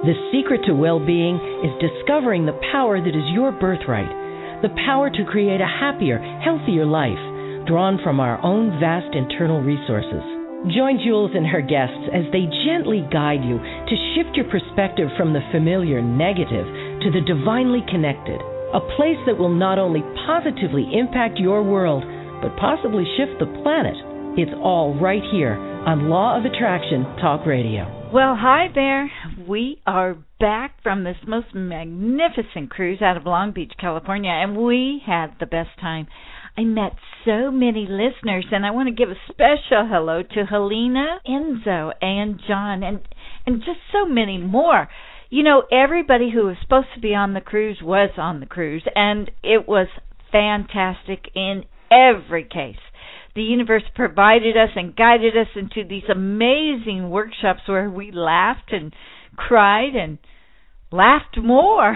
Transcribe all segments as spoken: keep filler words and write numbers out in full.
The secret to well-being is discovering the power that is your birthright, the power to create a happier, healthier life, drawn from our own vast internal resources. Join Jules and her guests as they gently guide you to shift your perspective from the familiar negative to the divinely connected, a place that will not only positively impact your world, but possibly shift the planet. It's all right here on Law of Attraction Talk Radio. Well, hi there. We are back from this most magnificent cruise out of Long Beach, California, and we had the best time. I met so many listeners, and I want to give a special hello to Helena, Enzo, and John, and, and just so many more. You know, everybody who was supposed to be on the cruise was on the cruise, and it was fantastic in every case. The universe provided us and guided us into these amazing workshops where we laughed and cried and laughed more.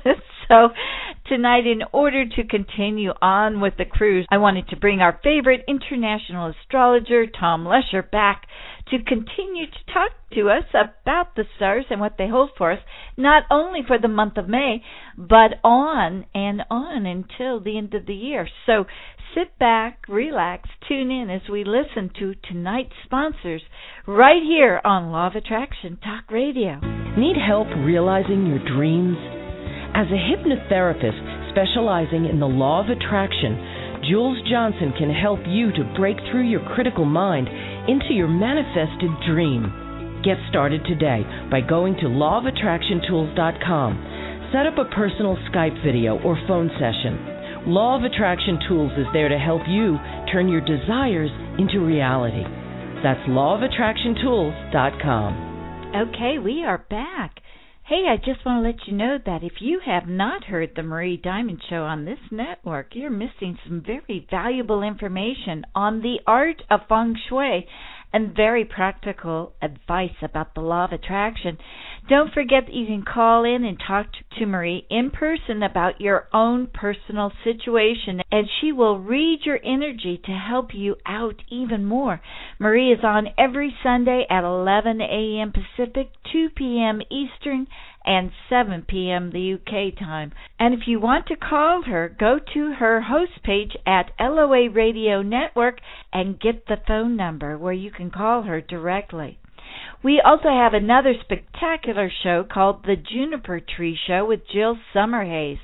So tonight, in order to continue on with the cruise, I wanted to bring our favorite international astrologer, Tom Lesher, back to continue to talk to us about the stars and what they hold for us, not only for the month of May, but on and on until the end of the year. So sit back, relax, tune in as we listen to tonight's sponsors right here on Law of Attraction Talk Radio. Need help realizing your dreams? As a hypnotherapist specializing in the law of attraction, Jules Johnson can help you to break through your critical mind into your manifested dream. Get started today by going to law of attraction tools dot com. Set up a personal Skype video or phone session. Law of Attraction Tools is there to help you turn your desires into reality. That's law of attraction tools dot com. Okay, we are back. Hey, I just want to let you know that if you have not heard the Marie Diamond Show on this network, you're missing some very valuable information on the art of feng shui and very practical advice about the law of attraction. Don't forget that you can call in and talk to Marie in person about your own personal situation, and she will read your energy to help you out even more. Marie is on every Sunday at eleven a.m. Pacific, two p.m. Eastern, and seven p.m. the U K time. And if you want to call her, go to her host page at L O A Radio Network and get the phone number where you can call her directly. We also have another spectacular show called The Juniper Tree Show with Jill Summerhays.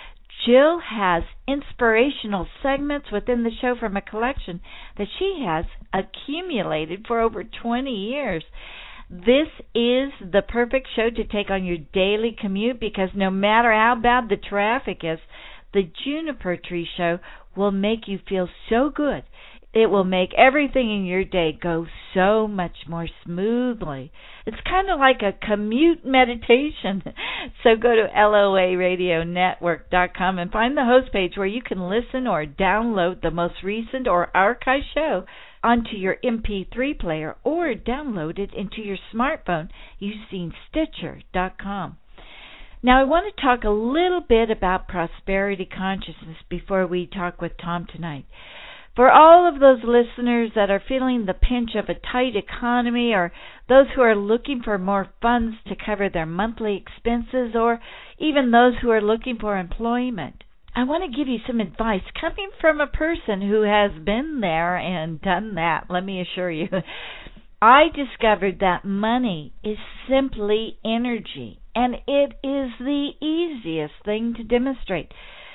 Jill has inspirational segments within the show from a collection that she has accumulated for over twenty years. This is the perfect show to take on your daily commute because no matter how bad the traffic is, the Juniper Tree Show will make you feel so good. It will make everything in your day go so much more smoothly. It's kind of like a commute meditation. So go to L O A radio network dot com and find the host page where you can listen or download the most recent or archived show onto your M P three player or download it into your smartphone using Stitcher dot com. Now, I want to talk a little bit about prosperity consciousness before we talk with Tom tonight. For all of those listeners that are feeling the pinch of a tight economy, or those who are looking for more funds to cover their monthly expenses, or even those who are looking for employment, I want to give you some advice coming from a person who has been there and done that, let me assure you. I discovered that money is simply energy, and it is the easiest thing to demonstrate.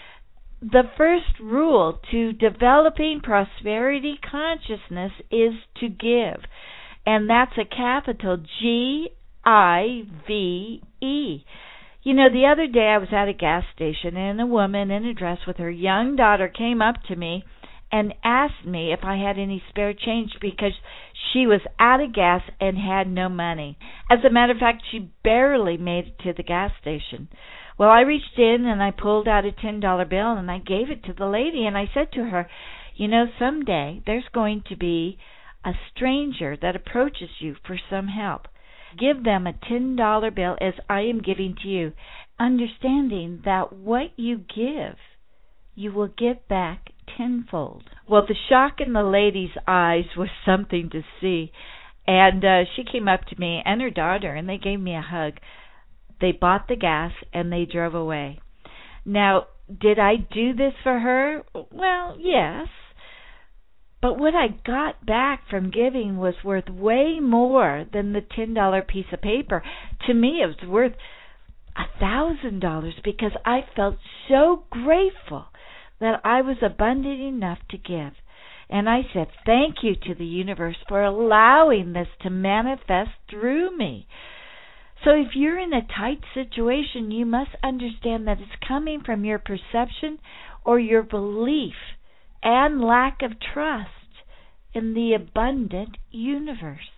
The first rule to developing prosperity consciousness is to give, and that's a capital G I V E. You know, the other day I was at a gas station, and a woman in a dress with her young daughter came up to me and asked me if I had any spare change because she was out of gas and had no money. As a matter of fact, she barely made it to the gas station. Well, I reached in and I pulled out a ten dollar bill and I gave it to the lady, and I said to her, you know, someday there's going to be a stranger that approaches you for some help. Give them a ten dollar bill as I am giving to you, understanding that what you give, you will get back tenfold. Well, the shock in the lady's eyes was something to see, and uh, she came up to me and her daughter, and they gave me a hug. They bought the gas and they drove away. Now, did I do this for her? Well, yes. But what I got back from giving was worth way more than the ten dollar piece of paper. To me, it was worth a thousand dollars because I felt so grateful that I was abundant enough to give. And I said thank you to the universe for allowing this to manifest through me. So if you're in a tight situation, you must understand that it's coming from your perception or your belief and lack of trust in the abundant universe.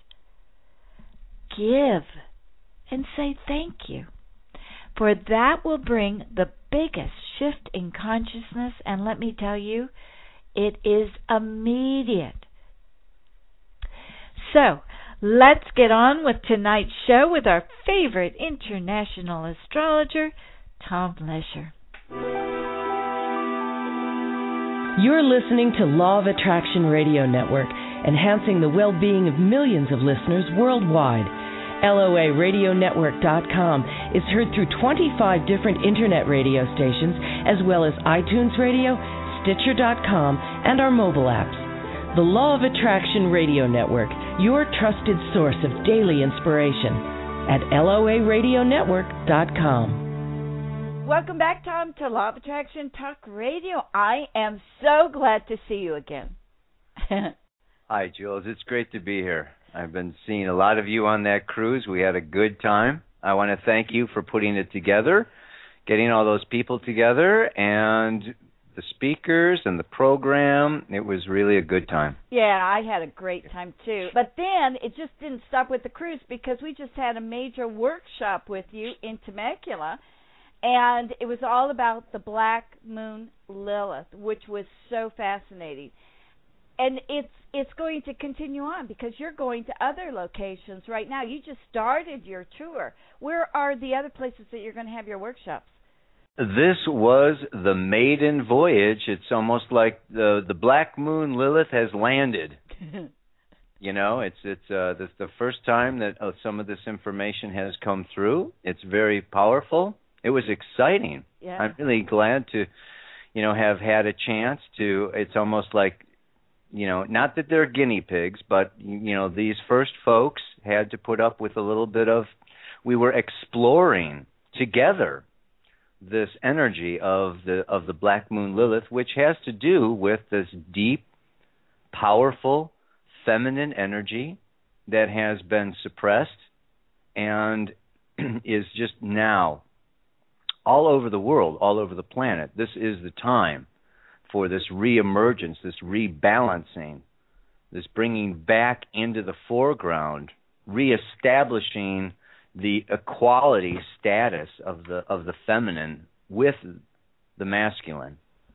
Give and say thank you, for that will bring the biggest shift in consciousness, and let me tell you, it is immediate. So, let's get on with tonight's show with our favorite international astrologer, Tom Lesher. You're listening to Law of Attraction Radio Network, enhancing the well-being of millions of listeners worldwide. L O A radio network dot com is heard through twenty-five different internet radio stations, as well as iTunes Radio, Stitcher dot com, and our mobile apps. The Law of Attraction Radio Network, your trusted source of daily inspiration, at L O A radio network dot com. Welcome back, Tom, to Law of Attraction Talk Radio. I am so glad to see you again. Hi, Jules. It's great to be here. I've been seeing a lot of you on that cruise. We had a good time. I want to thank you for putting it together, getting all those people together, and the speakers and the program. It was really a good time. Yeah, I had a great time, too. But then it just didn't stop with the cruise because we just had a major workshop with you in Temecula. And it was all about the Black Moon Lilith, which was so fascinating. And it's it's going to continue on because you're going to other locations right now. You just started your tour. Where are the other places that you're going to have your workshops? This was the maiden voyage. It's almost like the the Black Moon Lilith has landed. You know, it's it's uh, this the first time that uh, some of this information has come through. It's very powerful. It was exciting. Yeah. I'm really glad to, you know, have had a chance to. It's almost like, you know, not that they're guinea pigs, but, you know, these first folks had to put up with a little bit of, we were exploring together this energy of the of the Black Moon Lilith, which has to do with this deep, powerful, feminine energy that has been suppressed and is just now all over the world, all over the planet. This is the time for this reemergence, this rebalancing, this bringing back into the foreground, reestablishing the equality status of the of the feminine with the masculine.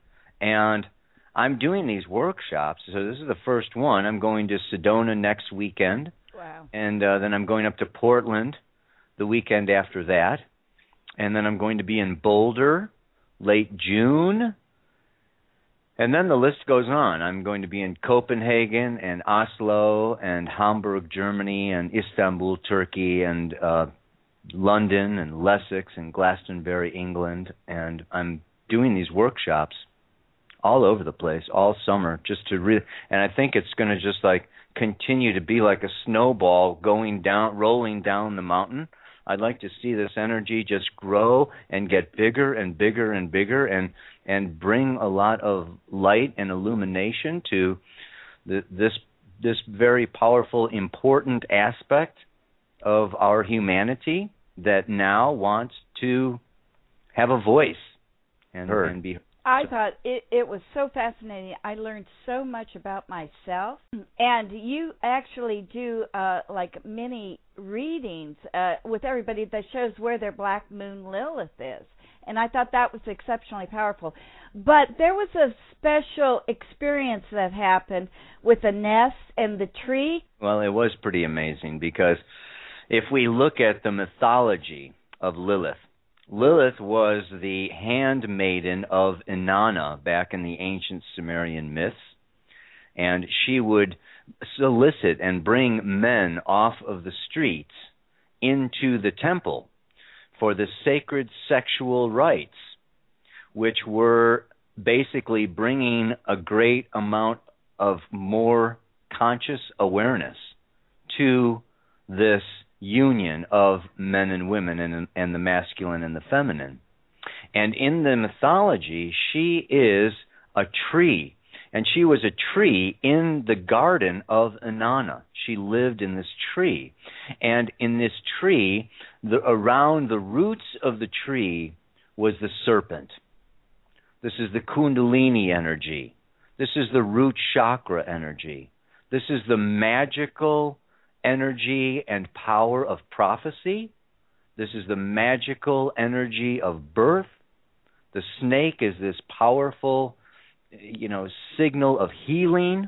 And I'm doing these workshops. So this is the first one. I'm going to Sedona next weekend. Wow. And uh, then I'm going up to Portland the weekend after that. And then I'm going to be in Boulder late June. And then the list goes on. I'm going to be in Copenhagen and Oslo and Hamburg, Germany, and Istanbul, Turkey, and uh, London and Lessex and Glastonbury, England. And I'm doing these workshops all over the place all summer just to really, and I think it's going to just like continue to be like a snowball going down, rolling down the mountain. I'd like to see this energy just grow and get bigger and bigger and bigger and and bring a lot of light and illumination to the, this this very powerful, important aspect of our humanity that now wants to have a voice and, and be. I thought it, it was so fascinating. I learned so much about myself. And you actually do uh, like mini readings uh, with everybody that shows where their Black Moon Lilith is. And I thought that was exceptionally powerful. But there was a special experience that happened with the nest and the tree. Well, it was pretty amazing because if we look at the mythology of Lilith, Lilith was the handmaiden of Inanna back in the ancient Sumerian myths, and she would solicit and bring men off of the streets into the temple for the sacred sexual rites, which were basically bringing a great amount of more conscious awareness to this union of men and women and, and the masculine and the feminine. And in the mythology, she is a tree. And she was a tree in the garden of Inanna. She lived in this tree. And in this tree, the, around the roots of the tree was the serpent. This is the Kundalini energy. This is the root chakra energy. This is the magical energy and power of prophecy. This is the magical energy of birth. The snake is this powerful, you know, signal of healing,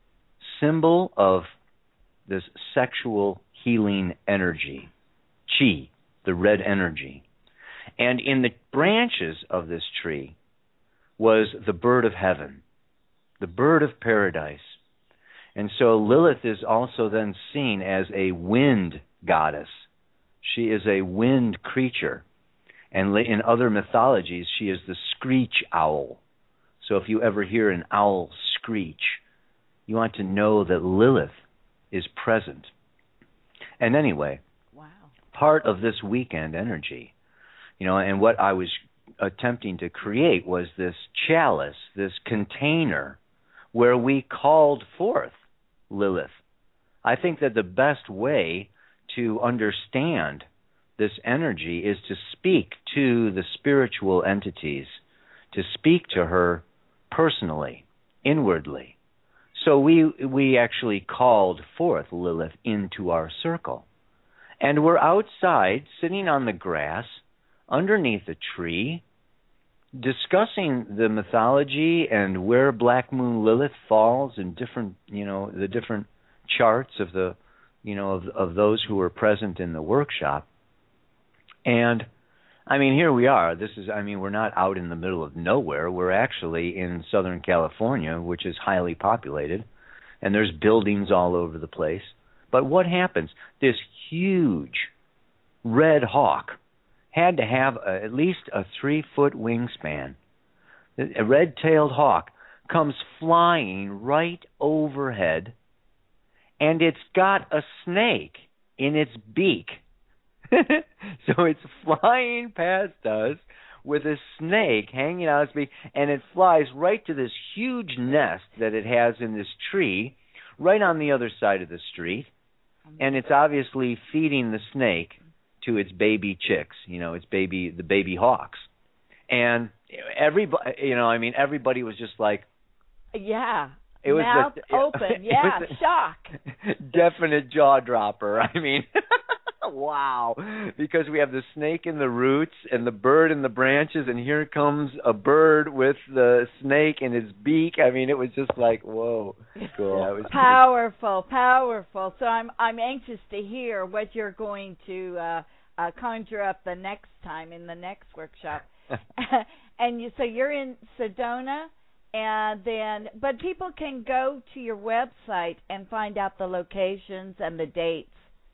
symbol of this sexual healing energy, chi, the red energy. And in the branches of this tree was the bird of heaven, the bird of paradise. And so Lilith is also then seen as a wind goddess. She is a wind creature. And in other mythologies, she is the screech owl. So if you ever hear an owl screech, you want to know that Lilith is present. And anyway, wow. Part of this weekend energy, you know, and what I was attempting to create was this chalice, this container, where we called forth Lilith. I think that the best way to understand this energy is to speak to the spiritual entities, to speak to her personally, inwardly. So we we actually called forth Lilith into our circle. And we're outside, sitting on the grass, underneath a tree, discussing the mythology and where Black Moon Lilith falls in different, you know, the different charts of the, you know, of, of those who were present in the workshop. And I mean, here we are. This is, I mean, we're not out in the middle of nowhere. We're actually in Southern California, which is highly populated, and there's buildings all over the place. But what happens? This huge red hawk had to have a, at least a three-foot wingspan. A red-tailed hawk comes flying right overhead, and it's got a snake in its beak. So it's flying past us with a snake hanging out of its beak, and it flies right to this huge nest that it has in this tree, right on the other side of the street, and it's obviously feeding the snake to its baby chicks, you know, its baby, the baby hawks. And everybody, you know, I mean, everybody was just like, yeah, it was mouth a, open, yeah, it was shock, definite jaw dropper. I mean, wow, because we have the snake in the roots and the bird in the branches, and here comes a bird with the snake in his beak. I mean, it was just like, whoa, cool. Yeah, it was powerful, pretty... powerful. So I'm I'm anxious to hear what you're going to uh, uh, conjure up the next time in the next workshop. And you, so you're in Sedona. And then, but people can go to your website and find out the locations and the dates.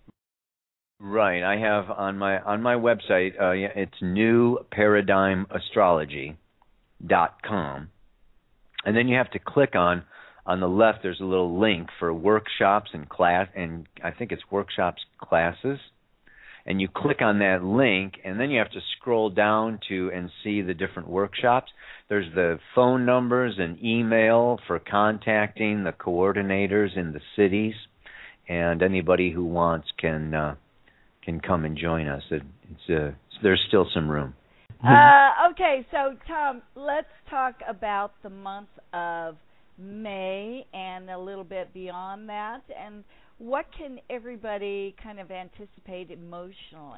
Right. I have on my on my website. Uh, yeah, it's new paradigm astrology dot com, and then you have to click on on the left. There's a little link for workshops and class, and I think it's workshops classes. And you click on that link, and then you have to scroll down to and see the different workshops. There's the phone numbers and email for contacting the coordinators in the cities, and anybody who wants can uh, can come and join us. It, it's uh, there's still some room. Uh, okay, so Tom, let's talk about the month of May and a little bit beyond that, and what can everybody kind of anticipate emotionally?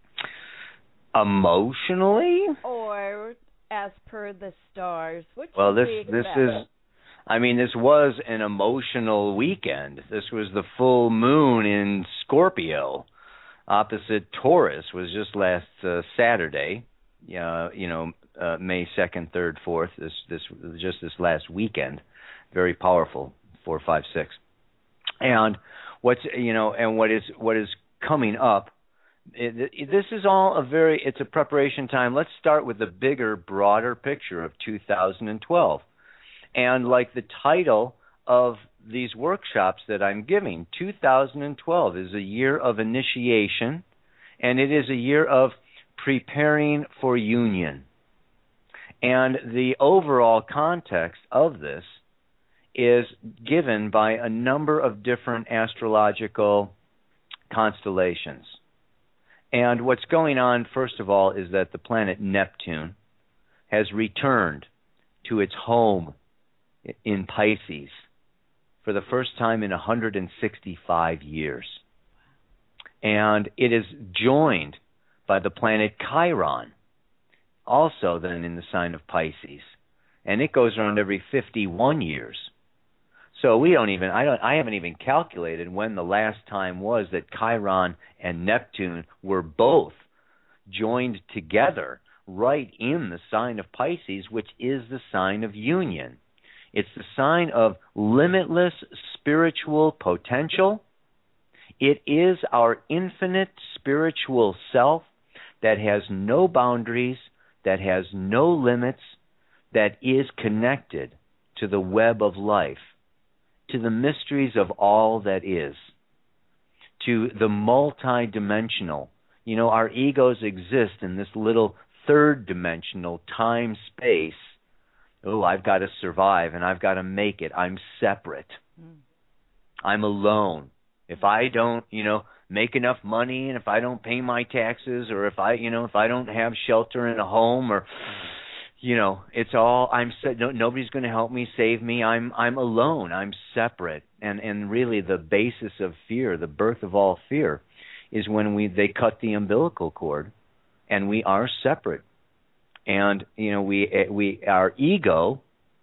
Emotionally? Or as per the stars? What well, this this is, I mean, this was an emotional weekend. This was the full moon in Scorpio, opposite Taurus. Was just last uh, Saturday. Uh, you know, uh, May second, third, fourth. This this just this last weekend. Very powerful. Four, five, six, and what's you know, and what is what is coming up it, it, this is all a very, it's a preparation time. Let's start with the bigger, broader picture of two thousand twelve. And like the title of these workshops that I'm giving, two thousand twelve is a year of initiation, and it is a year of preparing for union. And the overall context of this is given by a number of different astrological constellations. And what's going on, first of all, is that the planet Neptune has returned to its home in Pisces for the first time in one hundred sixty-five years. And it is joined by the planet Chiron, also then in the sign of Pisces. And it goes around every fifty-one years. So we don't even, I don't, I haven't even calculated when the last time was that Chiron and Neptune were both joined together right in the sign of Pisces, which is the sign of union. It's the sign of limitless spiritual potential. It is our infinite spiritual self that has no boundaries, that has no limits, that is connected to the web of life, to the mysteries of all that is, to the multi-dimensional. You know, our egos exist in this little third-dimensional time-space. Oh, I've got to survive, and I've got to make it. I'm separate. Mm. I'm alone. If I don't, you know, make enough money, and if I don't pay my taxes, or if I, you know, if I don't have shelter in a home, or, you know, it's all, I'm, no, nobody's going to help me, save me. I'm, I'm alone. I'm separate. And, and really the basis of fear, the birth of all fear, is when we, they cut the umbilical cord, and we are separate. And, you know, we, we, our ego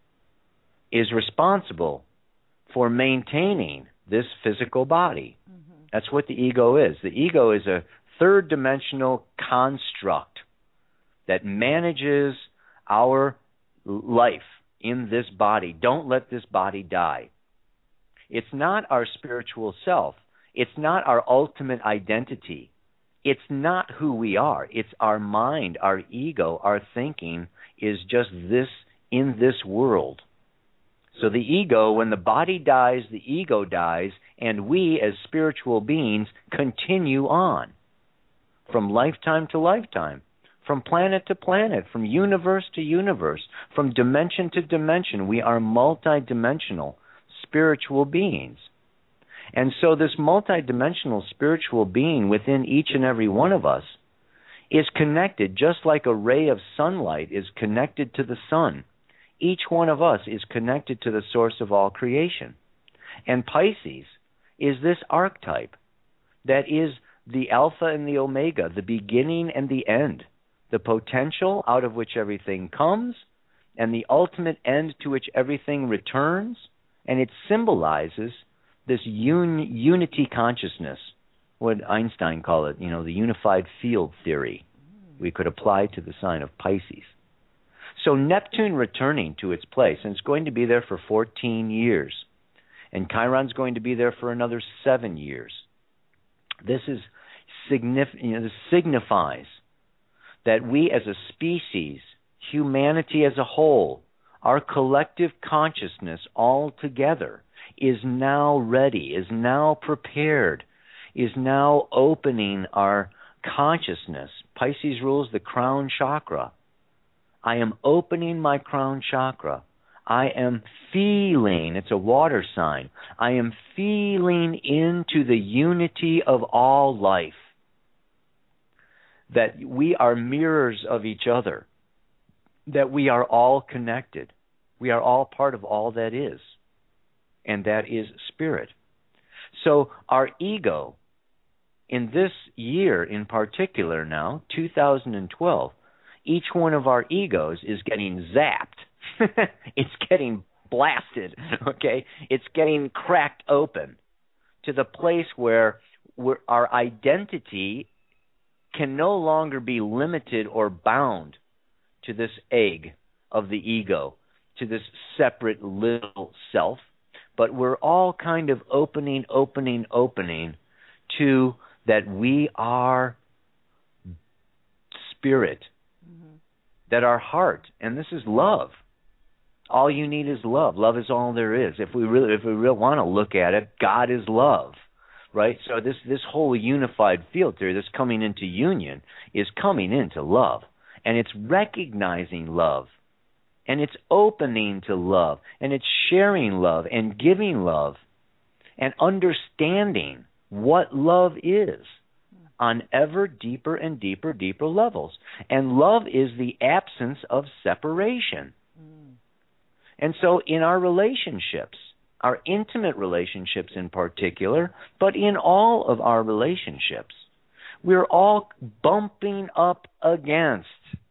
is responsible for maintaining this physical body. Mm-hmm. That's what the ego is. The ego is a third-dimensional construct that manages our life in this body. Don't let this body die. It's not our spiritual self. It's not our ultimate identity. It's not who we are. It's our mind, our ego, our thinking is just this in this world. So the ego, when the body dies, the ego dies, and we as spiritual beings continue on from lifetime to lifetime, from planet to planet, from universe to universe, from dimension to dimension. We are multidimensional spiritual beings. And so this multidimensional spiritual being within each and every one of us is connected, just like a ray of sunlight is connected to the sun. Each one of us is connected to the source of all creation. And Pisces is this archetype that is the alpha and the omega, the beginning and the end, the potential out of which everything comes, and the ultimate end to which everything returns. And it symbolizes this un- unity consciousness, what Einstein called it, you know, the unified field theory we could apply to the sign of Pisces. So Neptune returning to its place, and it's going to be there for fourteen years, and Chiron's going to be there for another seven years. This is signif- you know, this signifies that we as a species, humanity as a whole, our collective consciousness all together is now ready, is now prepared, is now opening our consciousness. Pisces rules the crown chakra. I am opening my crown chakra. I am feeling, it's a water sign, I am feeling into the unity of all life, that we are mirrors of each other, that we are all connected. We are all part of all that is, and that is spirit. So our ego, in this year in particular now, two thousand twelve, each one of our egos is getting zapped. It's getting blasted, okay? It's getting cracked open to the place where we're, our identity can no longer be limited or bound to this egg of the ego, to this separate little self, but we're all kind of opening, opening, opening to that we are spirit, mm-hmm. that our heart, and this is love. All you need is love. Love is all there is. If we really, if we really want to look at it, God is love, right? So this this whole unified field theory, this coming into union, is coming into love, and it's recognizing love, and it's opening to love, and it's sharing love and giving love, and understanding what love is on ever deeper and deeper, deeper levels. And love is the absence of separation. And so in our relationships, our intimate relationships in particular, but in all of our relationships, we're all bumping up against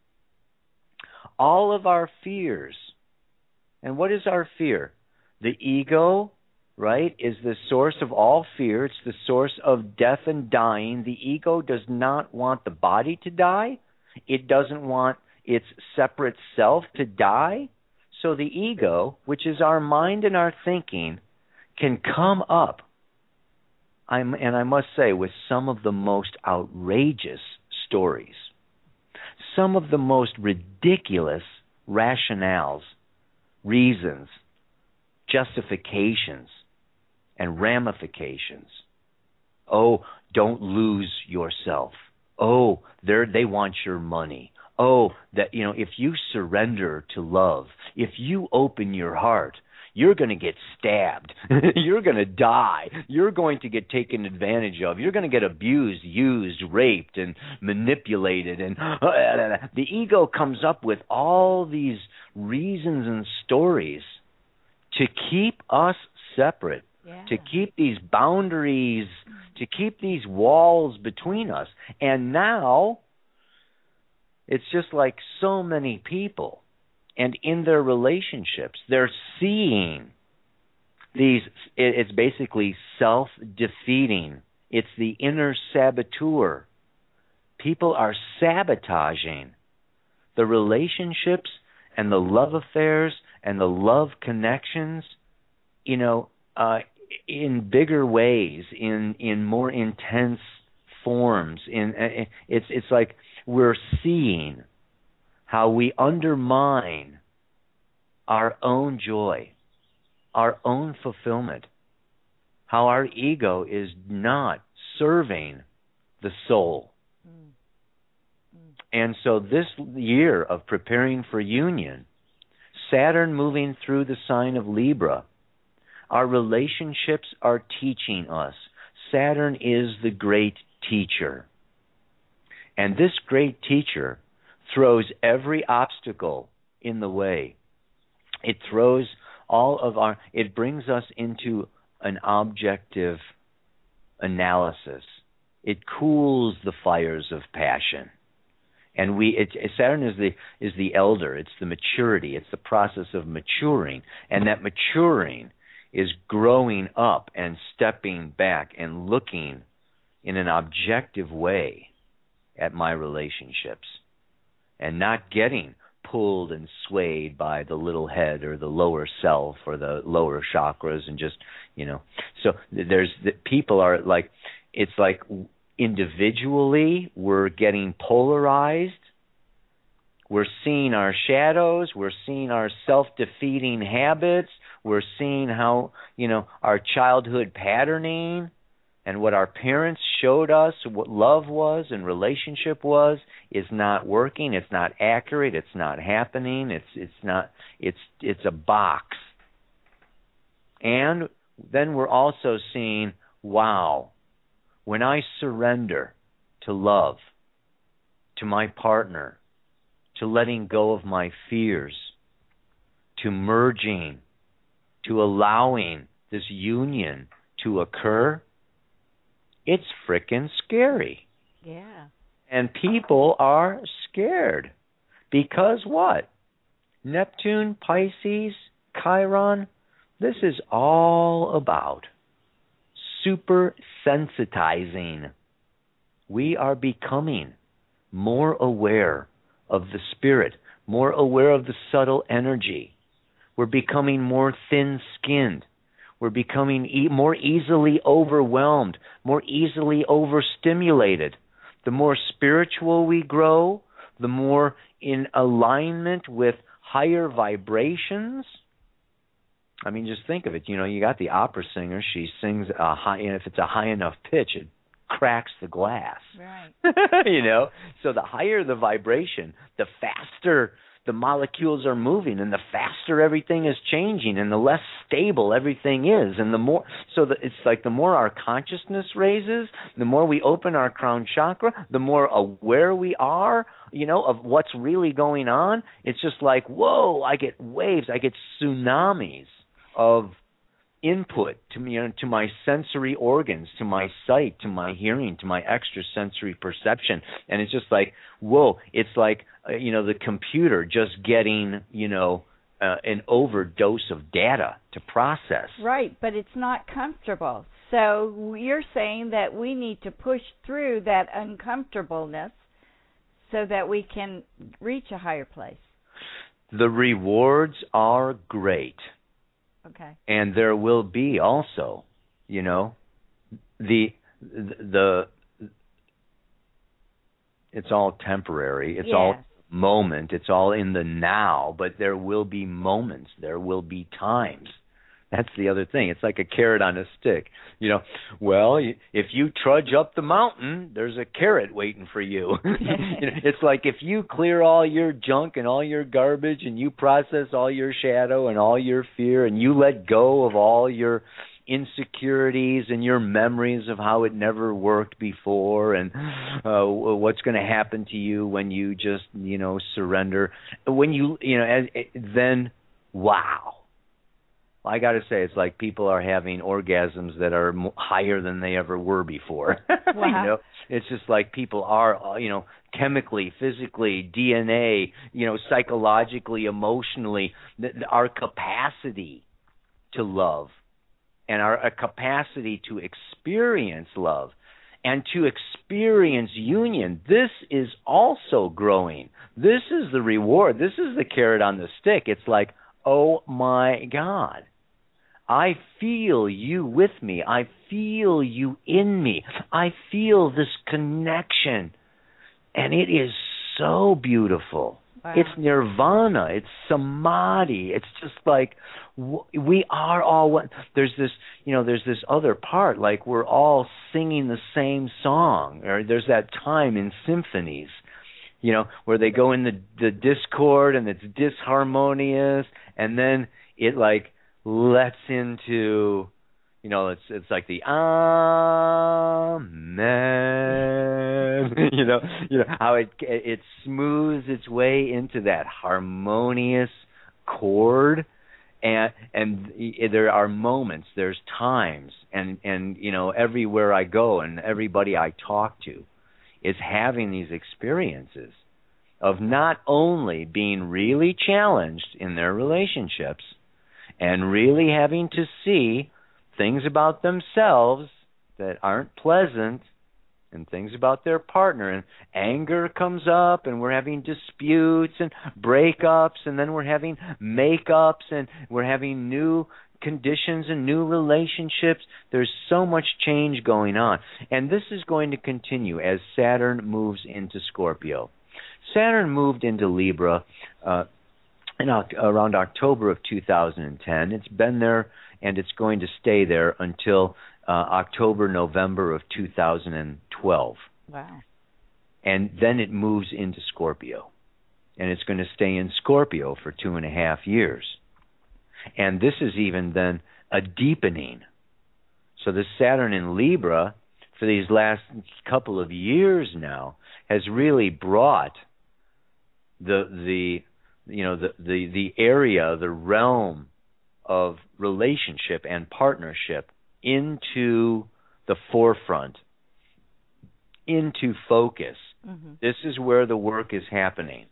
all of our fears. And what is our fear? The ego, right, is the source of all fear. It's the source of death and dying. The ego does not want the body to die. It doesn't want its separate self to die. So the ego, which is our mind and our thinking, can come up, I'm, and I must say, with some of the most outrageous stories, some of the most ridiculous rationales, reasons, justifications, and ramifications. Oh, don't lose yourself. Oh, they they want your money. Oh, that, you know, if you surrender to love, if you open your heart, you're going to get stabbed. You're going to die. You're going to get taken advantage of. You're going to get abused, used, raped, and manipulated. And uh, the ego comes up with all these reasons and stories to keep us separate, yeah. to keep these boundaries, to keep these walls between us. And now it's just like so many people, and in their relationships, they're seeing these, it's basically self-defeating. It's the inner saboteur. People are sabotaging the relationships and the love affairs and the love connections, you know, uh, in bigger ways, in, in more intense forms. In uh, it's it's like we're seeing how we undermine our own joy, our own fulfillment, how our ego is not serving the soul. Mm. Mm. And so this year of preparing for union, Saturn moving through the sign of Libra, our relationships are teaching us. Saturn is the great teacher. And this great teacher throws every obstacle in the way. It throws all of our, it brings us into an objective analysis. It cools the fires of passion. And we, it, Saturn is the is the elder. It's the maturity. It's the process of maturing. And that maturing is growing up and stepping back and looking in an objective way at my relationships, and not getting pulled and swayed by the little head or the lower self or the lower chakras, and just, you know. So there's the, people are like, it's like individually we're getting polarized. We're seeing our shadows. We're seeing our self-defeating habits. We're seeing how, you know, our childhood patterning and what our parents showed us, what love was and relationship was, is not working. It's not accurate. It's not happening. It's it's not. It's it's a box. And then we're also seeing, wow, when I surrender to love, to my partner, to letting go of my fears, to merging, to allowing this union to occur, it's frickin' scary. Yeah. And people are scared. Because what? Neptune, Pisces, Chiron, this is all about super sensitizing. We are becoming more aware of the spirit, more aware of the subtle energy. We're becoming more thin-skinned. We're becoming e- more easily overwhelmed, more easily overstimulated. The more spiritual we grow, the more in alignment with higher vibrations. I mean, just think of it. You know, you got the opera singer. She sings a high, and if it's a high enough pitch, it cracks the glass. Right. You know, so the higher the vibration, the faster the molecules are moving, and the faster everything is changing, and the less stable everything is, and the more. So that it's like the more our consciousness raises, the more we open our crown chakra, the more aware we are, you know, of what's really going on. It's just like, whoa! I get waves, I get tsunamis of input to me, you know, to my sensory organs, to my sight, to my hearing, to my extrasensory perception, and it's just like, whoa! It's like, uh, you know, the computer just getting, you know, uh, an overdose of data to process. Right, but it's not comfortable. So you're saying that we need to push through that uncomfortableness so that we can reach a higher place. The rewards are great. Okay. And there will be also, you know, the the it's all temporary. It's yes. all moment. It's all in the now, but there will be moments. There will be times. That's the other thing. It's like a carrot on a stick. You know, well, if you trudge up the mountain, there's a carrot waiting for you. You know, it's like if you clear all your junk and all your garbage and you process all your shadow and all your fear and you let go of all your insecurities and your memories of how it never worked before and uh, what's going to happen to you when you just, you know, surrender. When you, you know, as, then, wow. I got to say, it's like people are having orgasms that are mo- higher than they ever were before. Wow. You know, it's just like people are, you know, chemically, physically, D N A, you know, psychologically, emotionally, th- our capacity to love and our, our capacity to experience love and to experience union. This is also growing. This is the reward. This is the carrot on the stick. It's like, oh my God. I feel you with me. I feel you in me. I feel this connection. And it is so beautiful. Wow. It's nirvana. It's samadhi. It's just like we are all one. There's this, you know, there's this other part, like we're all singing the same song. Or there's that time in symphonies, you know, where they go in the, the discord and it's disharmonious, and then it like lets into, you know, it's it's like the amen, you know, you know how it it smooths its way into that harmonious chord, and and there are moments, there's times, and and you know, everywhere I go and everybody I talk to is having these experiences of not only being really challenged in their relationships and really having to see things about themselves that aren't pleasant and things about their partner, and anger comes up and we're having disputes and breakups, and then we're having makeups and we're having new conditions and new relationships. There's so much change going on, and this is going to continue as Saturn moves into Scorpio. Saturn moved into Libra uh, in, around October of two thousand ten. It's been there, and it's going to stay there until uh, October, November of two thousand twelve. Wow. And then it moves into Scorpio, and it's going to stay in Scorpio for two and a half years. And this is even then a deepening. So the Saturn in Libra for these last couple of years now has really brought the the you know the the, the area, the realm of relationship and partnership into the forefront, into focus. Mm-hmm. This is where the work is happening.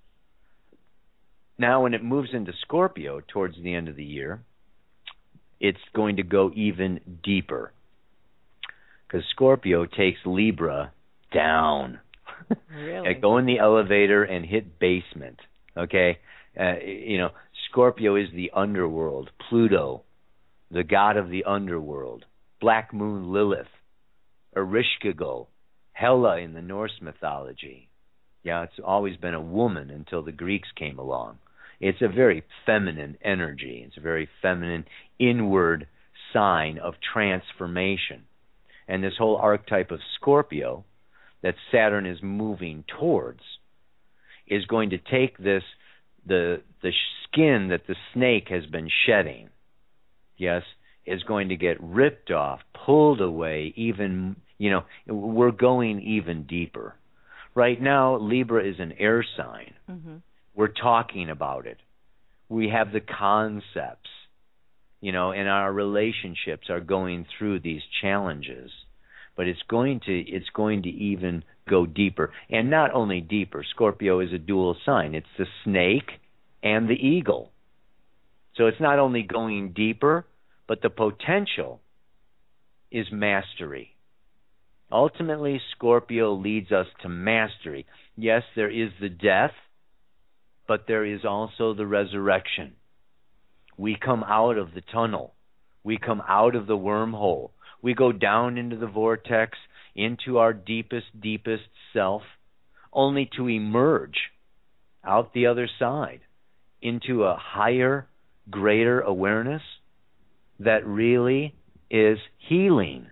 Now, when it moves into Scorpio towards the end of the year, it's going to go even deeper, because Scorpio takes Libra down. Really? Go in the elevator and hit basement. Okay, uh, you know, Scorpio is the underworld. Pluto, the god of the underworld. Black Moon Lilith, Ereshkigal, Hela in the Norse mythology. Yeah, it's always been a woman until the Greeks came along. It's a very feminine energy. It's a very feminine inward sign of transformation. And this whole archetype of Scorpio that Saturn is moving towards is going to take this, the the skin that the snake has been shedding, yes, is going to get ripped off, pulled away, even, you know, we're going even deeper. Right now, Libra is an air sign. Mm-hmm. We're talking about it. We have the concepts, you know, and our relationships are going through these challenges. But it's going to it's going to even go deeper. And not only deeper. Scorpio is a dual sign. It's the snake and the eagle. So it's not only going deeper, but the potential is mastery. Ultimately, Scorpio leads us to mastery. Yes, there is the death, but there is also the resurrection. We come out of the tunnel. We come out of the wormhole. We go down into the vortex, into our deepest, deepest self, only to emerge out the other side into a higher, greater awareness that really is healing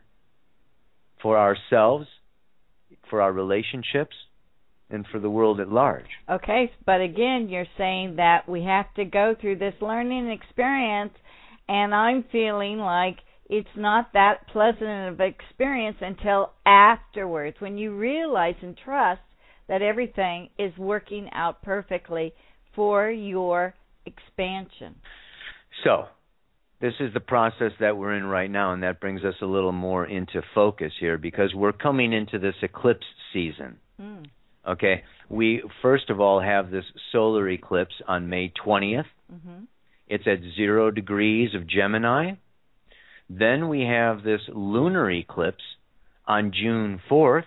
for ourselves, for our relationships, and for the world at large. Okay, but again, you're saying that we have to go through this learning experience, and I'm feeling like it's not that pleasant of an experience until afterwards, when you realize and trust that everything is working out perfectly for your expansion. So, this is the process that we're in right now, and that brings us a little more into focus here, because we're coming into this eclipse season. Mm. Okay, we first of all have this solar eclipse on May twentieth. Mm-hmm. It's at zero degrees of Gemini. Then we have this lunar eclipse on June fourth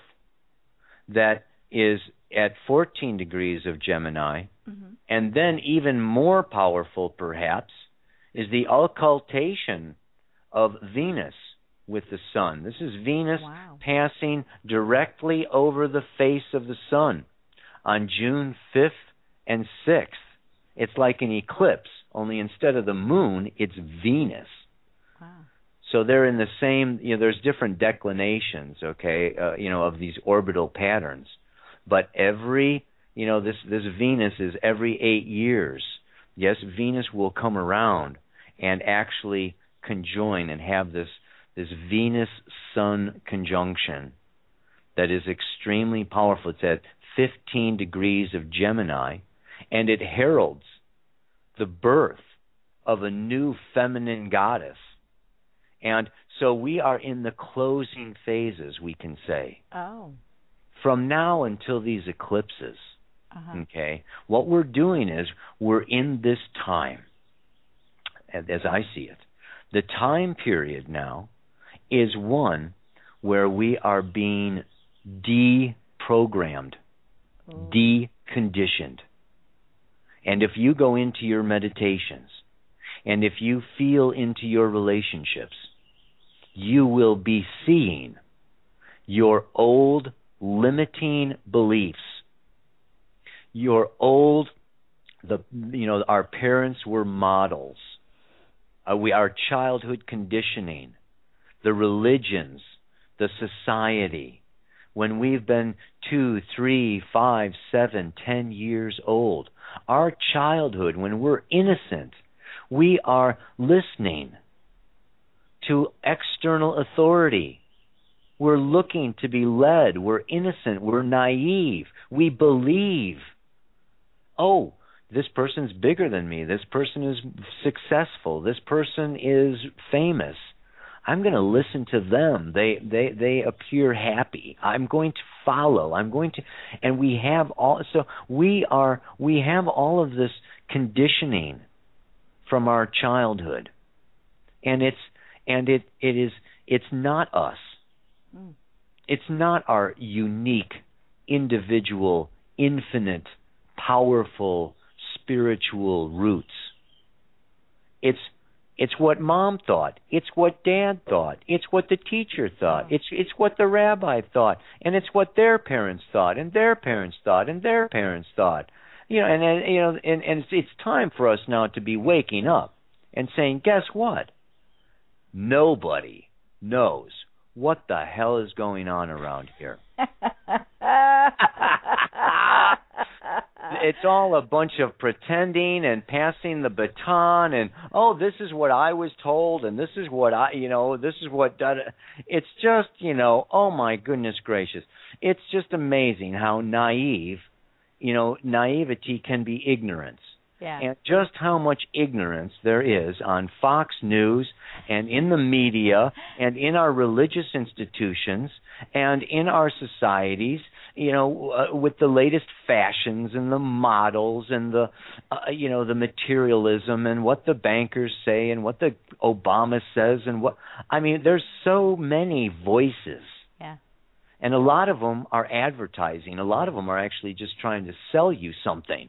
that is at fourteen degrees of Gemini. Mm-hmm. And then even more powerful, perhaps, is the occultation of Venus with the sun. This is Venus wow. passing directly over the face of the sun on June fifth and sixth. It's like an eclipse, only instead of the moon, it's Venus. Wow. So they're in the same, you know, there's different declinations, okay, uh, you know, of these orbital patterns. But every, you know, this, this Venus is every eight years. Yes, Venus will come around and actually conjoin and have this this Venus-Sun conjunction that is extremely powerful. It's at fifteen degrees of Gemini, and it heralds the birth of a new feminine goddess. And so we are in the closing phases, we can say. Oh. From now until these eclipses, uh-huh. okay, what we're doing is we're in this time, as I see it. The time period now is one where we are being deprogrammed, oh. deconditioned. And if you go into your meditations, and if you feel into your relationships, you will be seeing your old limiting beliefs, your old, the you know, our parents were models, uh, we our childhood conditioning, the religions, the society. When we've been two, three, five, seven, ten years old, our childhood, when we're innocent, we are listening to external authority. We're looking to be led. We're innocent. We're naive. We believe, oh, this person's bigger than me. This person is successful. This person is famous. I'm going to listen to them. They they they appear happy. I'm going to follow. I'm going to, and we have all. So we are. We have all of this conditioning from our childhood, and it's and it it is it's not us. Mm. It's not our unique, individual, infinite, powerful, spiritual roots. It's It's what mom thought. It's what dad thought. It's what the teacher thought. It's it's what the rabbi thought, and it's what their parents thought, and their parents thought, and their parents thought. You know, and, and you know, and, and it's, it's time for us now to be waking up and saying, guess what? Nobody knows what the hell is going on around here. It's all a bunch of pretending and passing the baton and, oh, this is what I was told and this is what I, you know, this is what, da, da. It's just, you know, oh my goodness gracious. It's just amazing how naive, you know, naivety can be ignorance. Yeah. And just how much ignorance there is on Fox News and in the media and in our religious institutions and in our societies, you know, uh, with the latest fashions and the models and the, uh, you know, the materialism and what the bankers say and what the Obama says and what, I mean, there's so many voices. Yeah. And a lot of them are advertising. A lot of them are actually just trying to sell you something.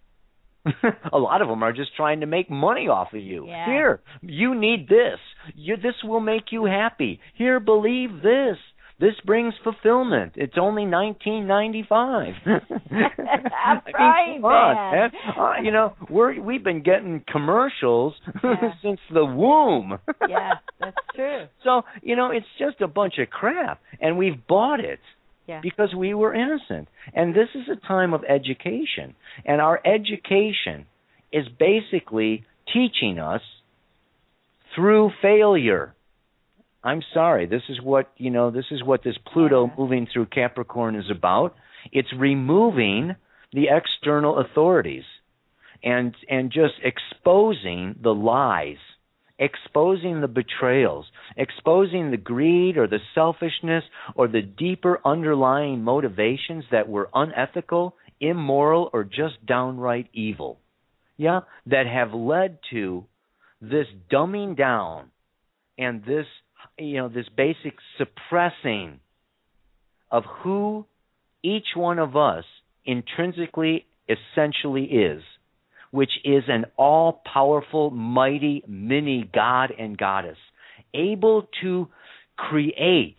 A lot of them are just trying to make money off of you. Yeah. Here, you need this. You, this will make you happy. Here, believe this. This brings fulfillment. It's only nineteen ninety-five. I'm trying, man. Uh, you know, we're we've been getting commercials Yeah. since the womb. Yeah, that's true. So, you know, it's just a bunch of crap, and we've bought it. Yeah. Because we were innocent. And this is a time of education. And our education is basically teaching us through failure. I'm sorry. This is what, you know, this is what this Pluto Yeah. moving through Capricorn is about. It's removing the external authorities and and just exposing the lies, exposing the betrayals, exposing the greed or the selfishness or the deeper underlying motivations that were unethical, immoral, or just downright evil. Yeah, that have led to this dumbing down and this, you know, this basic suppressing of who each one of us intrinsically, essentially is, which is an all-powerful, mighty mini god and goddess, able to create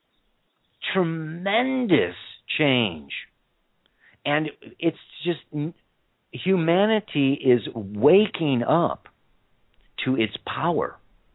tremendous change. And it's just, humanity is waking up to its power.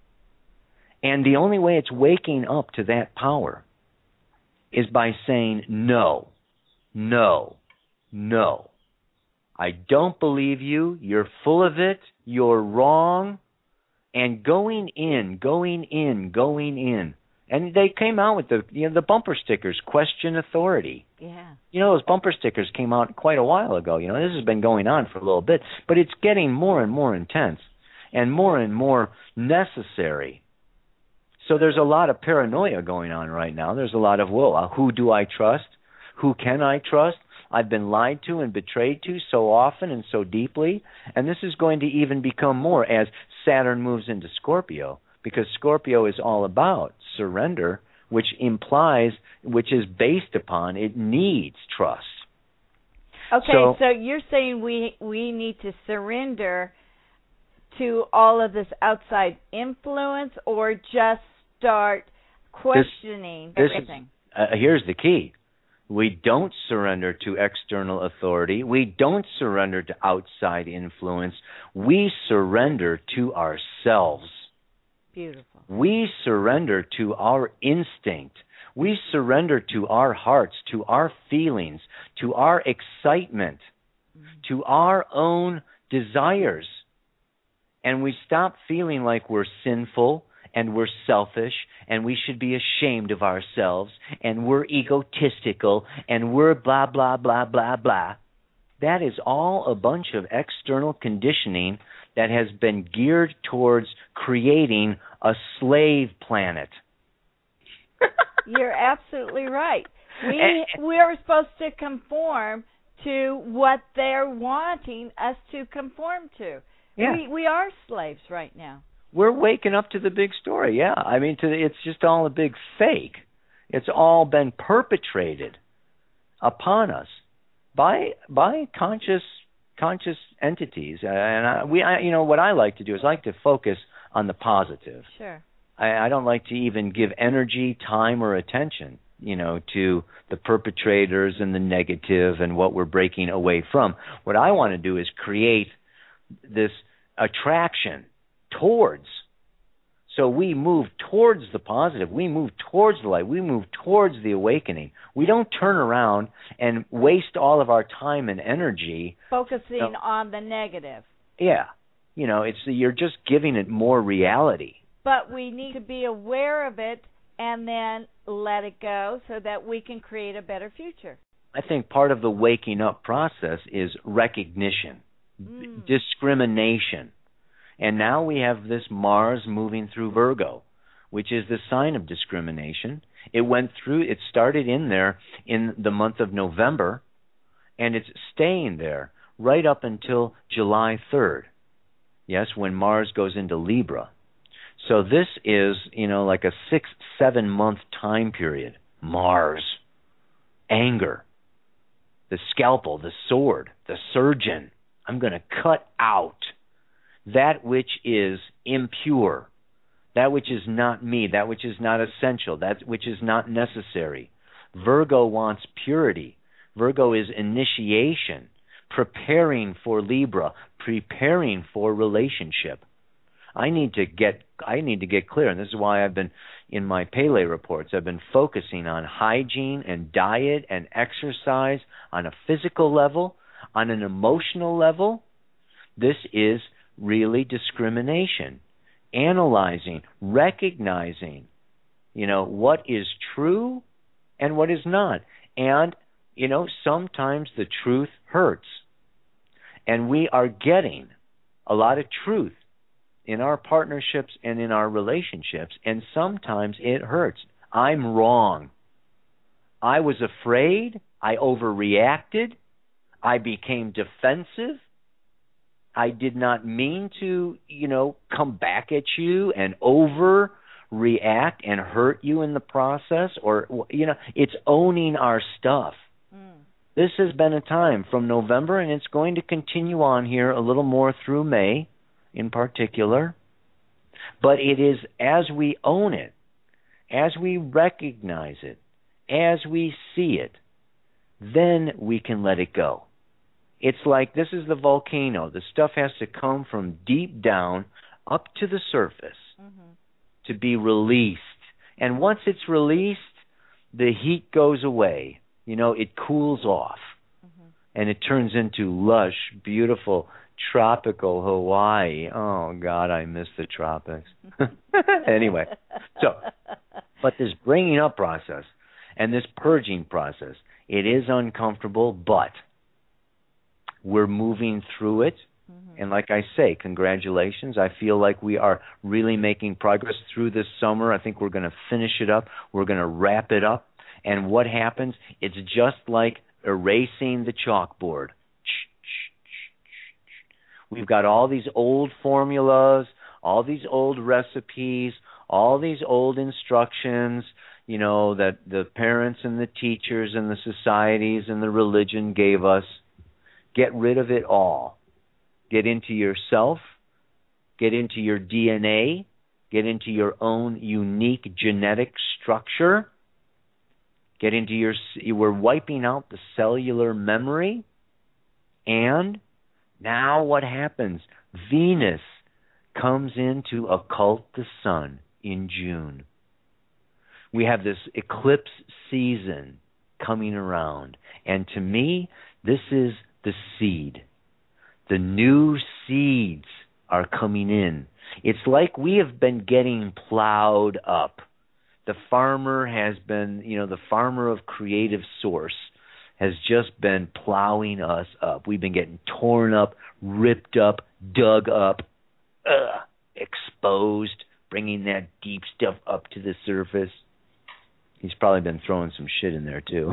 And the only way it's waking up to that power is by saying no, no, no. I don't believe you. You're full of it. You're wrong. And going in, going in, going in. And they came out with the, you know, the bumper stickers, question authority. Yeah. You know, those bumper stickers came out quite a while ago. You know, this has been going on for a little bit, but it's getting more and more intense and more and more necessary. So there's a lot of paranoia going on right now. There's a lot of, whoa, who do I trust? Who can I trust? I've been lied to and betrayed to so often and so deeply. And this is going to even become more as Saturn moves into Scorpio, because Scorpio is all about surrender, which implies, which is based upon, it needs trust. Okay, so, so you're saying we we need to surrender to all of this outside influence, or just start questioning this, this everything? Is, uh, here's the key. We don't surrender to external authority. We don't surrender to outside influence. We surrender to ourselves. Beautiful. We surrender to our instinct. We surrender to our hearts, to our feelings, to our excitement, mm-hmm. to our own desires. And we stop feeling like we're sinful and we're selfish and we should be ashamed of ourselves and we're egotistical and we're blah, blah, blah, blah, blah. That is all a bunch of external conditioning that has been geared towards creating a slave planet. You're absolutely right. We we're supposed to conform to what they're wanting us to conform to. Yeah. We we are slaves right now. We're waking up to the big story, yeah. I mean, to, it's just all a big fake. It's all been perpetrated upon us by by conscious conscious entities. And I, we, I, you know, what I like to do is I like to focus on the positive. Sure. I, I don't like to even give energy, time, or attention, you know, to the perpetrators and the negative and what we're breaking away from. What I want to do is create this attraction towards. So we move towards the positive. We move towards the light. We move towards the awakening. We don't turn around and waste all of our time and energy focusing you know, on the negative. Yeah. You know, it's you're just giving it more reality. But we need to be aware of it and then let it go so that we can create a better future. I think part of the waking up process is recognition, mm. discrimination. And now we have this Mars moving through Virgo, which is the sign of discrimination. It went through, it started in there in the month of November, and it's staying there right up until July third. Yes, when Mars goes into Libra. So this is, you know, like a six, seven month time period. Mars, anger, the scalpel, the sword, the surgeon. I'm going to cut out that which is impure, that which is not me, that which is not essential, that which is not necessary. Virgo wants purity. Virgo is initiation, preparing for Libra, preparing for relationship. I need to get I need to get clear, and this is why I've been in my Pele reports, I've been focusing on hygiene and diet and exercise on a physical level, on an emotional level. This is really discrimination, analyzing, recognizing, you know, what is true and what is not. And, you know, sometimes the truth hurts. And we are getting a lot of truth in our partnerships and in our relationships, and sometimes it hurts. I'm wrong. I was afraid. I overreacted. I became defensive. I did not mean to, you know, come back at you and overreact and hurt you in the process. Or, you know, it's owning our stuff. Mm. This has been a time from November, and it's going to continue on here a little more through May in particular. But it is as we own it, as we recognize it, as we see it, then we can let it go. It's like this is the volcano. The stuff has to come from deep down up to the surface mm-hmm. to be released. And once it's released, the heat goes away. You know, it cools off. Mm-hmm. And it turns into lush, beautiful, tropical Hawaii. Oh, God, I miss the tropics. Anyway, so, but this bringing up process and this purging process, it is uncomfortable, but we're moving through it. Mm-hmm. And like I say, congratulations. I feel like we are really making progress through this summer. I think we're going to finish it up. We're going to wrap it up. And what happens, it's just like erasing the chalkboard. We've got all these old formulas, all these old recipes, all these old instructions, you know, that the parents and the teachers and the societies and the religion gave us. Get rid of it all. Get into yourself. Get into your D N A. Get into your own unique genetic structure. Get into your... We're wiping out the cellular memory. And now what happens? Venus comes in to occult the sun in June. We have this eclipse season coming around. And to me, this is the seed. The new seeds are coming in. It's like we have been getting plowed up. The farmer has been, you know, the farmer of creative source has just been plowing us up. We've been getting torn up, ripped up, dug up, ugh, exposed, bringing that deep stuff up to the surface. He's probably been throwing some shit in there, too.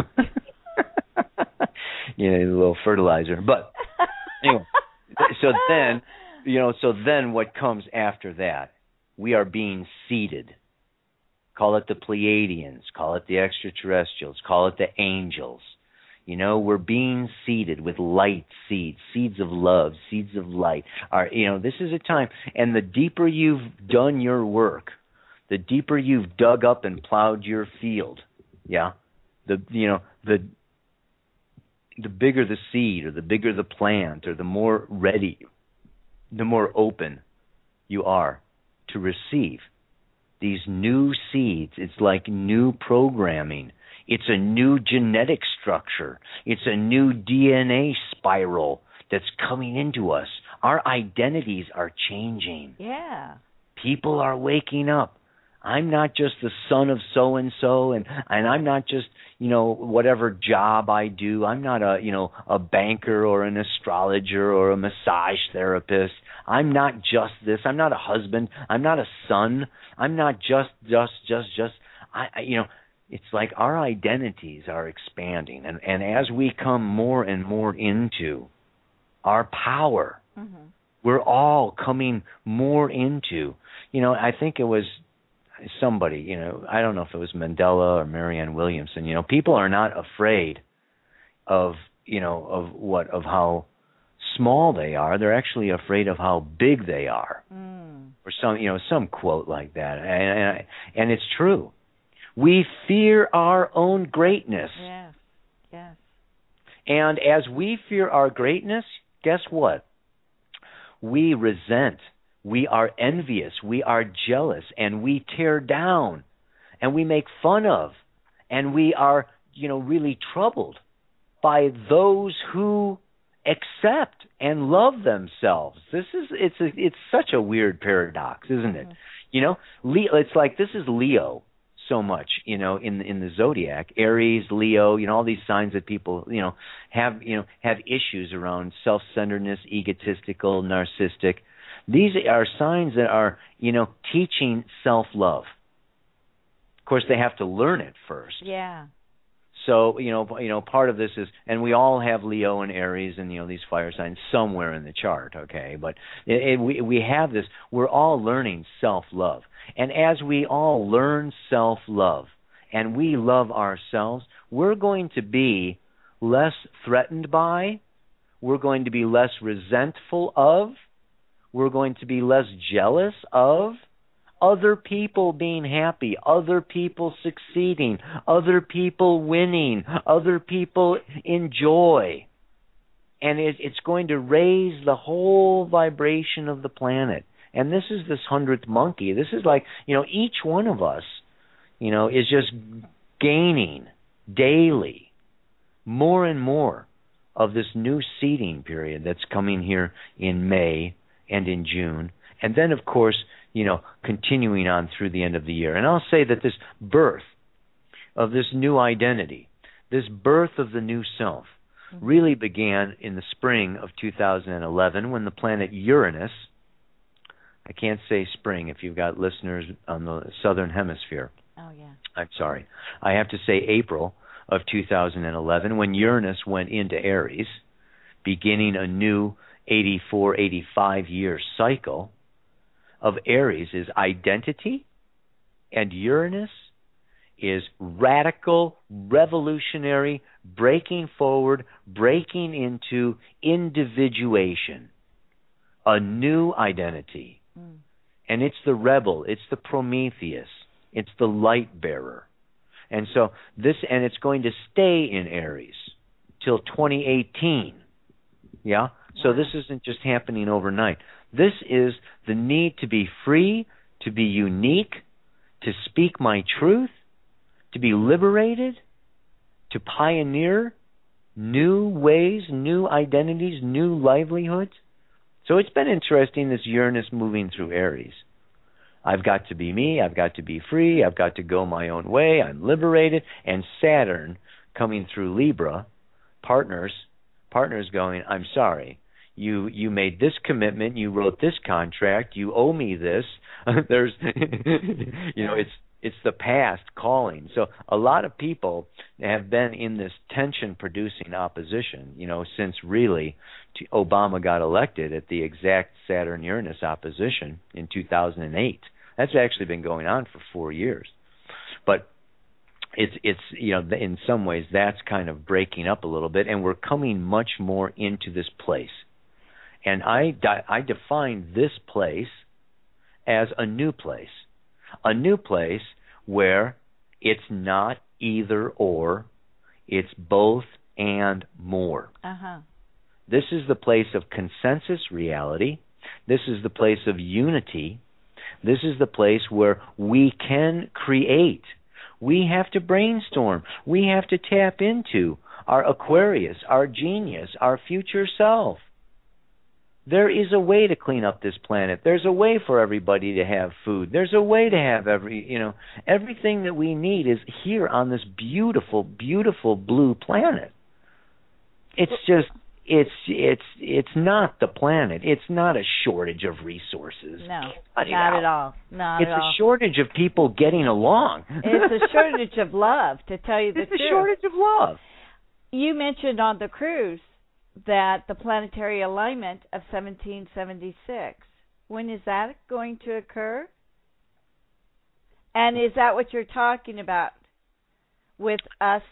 You know, a little fertilizer. But anyway, so then, you know, so then what comes after that? We are being seeded. Call it the Pleiadians, call it the extraterrestrials, call it the angels. You know, we're being seeded with light seeds, seeds of love, seeds of light. Our, you know, this is a time, and the deeper you've done your work, the deeper you've dug up and plowed your field, yeah, the you know the the bigger the seed, or the bigger the plant, or the more ready, the more open you are to receive these new seeds. It's like new programming. It's a new genetic structure. It's a new D N A spiral that's coming into us. Our identities are changing. Yeah. People are waking up. I'm not just the son of so-and-so, and, and I'm not just, you know, whatever job I do. I'm not a, you know, a banker or an astrologer or a massage therapist. I'm not just this. I'm not a husband. I'm not a son. I'm not just, just, just, just, I, I you know, it's like our identities are expanding. And, and as we come more and more into our power, mm-hmm. we're all coming more into, you know, I think it was somebody, you know, I don't know if it was Mandela or Marianne Williamson, you know, people are not afraid of, you know, of what, of how small they are. They're actually afraid of how big they are. Mm. Or some, you know, some quote like that. And, and, and it's true. We fear our own greatness. Yes, yes. And as we fear our greatness, guess what? We resent. We are envious. We are jealous. And we tear down. And we make fun of. And we are, you know, really troubled by those who accept and love themselves. This is, it's a, it's such a weird paradox, isn't it? Mm-hmm. You know, Leo, it's like this is Leo. So much, you know, in in the zodiac, Aries, Leo, you know, all these signs that people, you know, have, you know, have issues around self-centeredness, egotistical, narcissistic. These are signs that are, you know, teaching self-love. Of course, they have to learn it first. Yeah. So, you know, you know, part of this is, and we all have Leo and Aries and, you know, these fire signs somewhere in the chart, okay? But it, it, we we have this. We're all learning self-love. And as we all learn self-love and we love ourselves, we're going to be less threatened by, we're going to be less resentful of, we're going to be less jealous of other people being happy, other people succeeding, other people winning, other people enjoy. And it, it's going to raise the whole vibration of the planet. And this is this hundredth monkey. This is like, you know, each one of us, you know, is just gaining daily more and more of this new seeding period that's coming here in May and in June. And then, of course, you know, continuing on through the end of the year. And I'll say that this birth of this new identity, this birth of the new self, mm-hmm. really began in the spring of two thousand eleven when the planet Uranus, I can't say spring if you've got listeners on the southern hemisphere. Oh, yeah. I'm sorry. I have to say April of two thousand eleven when Uranus went into Aries, beginning a new eighty-four, eighty-five year cycle of Aries is identity, and Uranus is radical, revolutionary, breaking forward, breaking into individuation, a new identity. Mm. And it's the rebel, it's the Prometheus, it's the light bearer. And so this, and it's going to stay in Aries till twenty eighteen. Yeah? So wow. This isn't just happening overnight. This is the need to be free, to be unique, to speak my truth, to be liberated, to pioneer new ways, new identities, new livelihoods. So it's been interesting, this Uranus moving through Aries. I've got to be me, I've got to be free, I've got to go my own way, I'm liberated. And Saturn coming through Libra, partners, partners going, I'm sorry. You you made this commitment. You wrote this contract. You owe me this. There's, you know, it's it's the past calling. So a lot of people have been in this tension-producing opposition, you know, since really Obama got elected at the exact Saturn-Uranus opposition in two thousand eight. That's actually been going on for four years. But it's it's you know in some ways that's kind of breaking up a little bit, and we're coming much more into this place. And I I define this place as a new place, a new place where it's not either or, it's both and more. Uh-huh. This is the place of consensus reality. This is the place of unity. This is the place where we can create. We have to brainstorm. We have to tap into our Aquarius, our genius, our future self. There is a way to clean up this planet. There's a way for everybody to have food. There's a way to have every, you know, everything that we need is here on this beautiful, beautiful blue planet. It's just, it's, it's, it's not the planet. It's not a shortage of resources. No, Cut it not out. at all. Not it's at all. a shortage of people getting along. It's a shortage of love, to tell you the it's truth. It's a shortage of love. You mentioned on the cruise that the planetary alignment of seventeen seventy-six. When is that going to occur? And is that what you're talking about with us?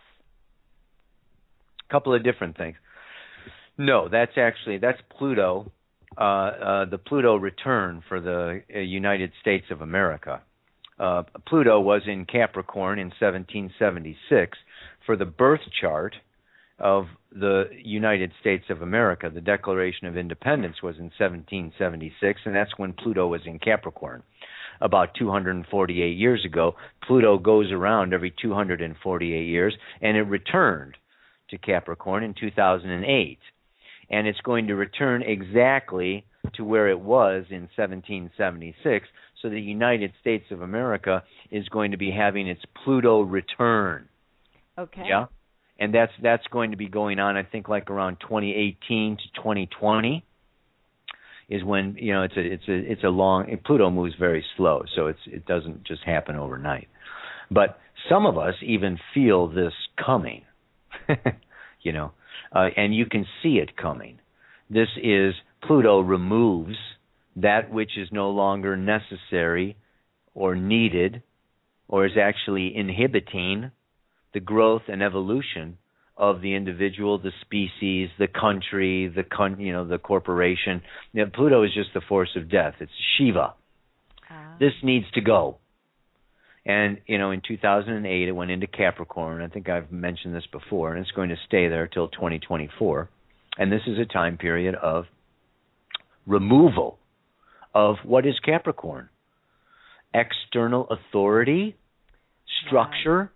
A couple of different things. No, that's actually, that's Pluto, uh, uh, the Pluto return for the uh, United States of America. Uh, Pluto was in Capricorn in seventeen seventy-six for the birth chart of the United States of America. The Declaration of Independence was in seventeen seventy-six, and that's when Pluto was in Capricorn. About two hundred forty-eight years ago, Pluto goes around every two hundred forty-eight years, and it returned to Capricorn in two thousand eight. And it's going to return exactly to where it was in seventeen seventy-six, so the United States of America is going to be having its Pluto return. Okay. Yeah? And that's that's going to be going on, I think, like around twenty eighteen to twenty twenty is when, you know, it's a it's a it's a long. Pluto moves very slow, so it's it doesn't just happen overnight. But some of us even feel this coming, you know, uh, and you can see it coming. This is Pluto removes that which is no longer necessary or needed, or is actually inhibiting the growth and evolution of the individual, the species, the country, the con- you know, the corporation. You know, Pluto is just the force of death. It's Shiva. Ah. This needs to go. And, you know, in two thousand eight, it went into Capricorn. I think I've mentioned this before, and it's going to stay there till twenty twenty-four. And this is a time period of removal of what is Capricorn. External authority, structure,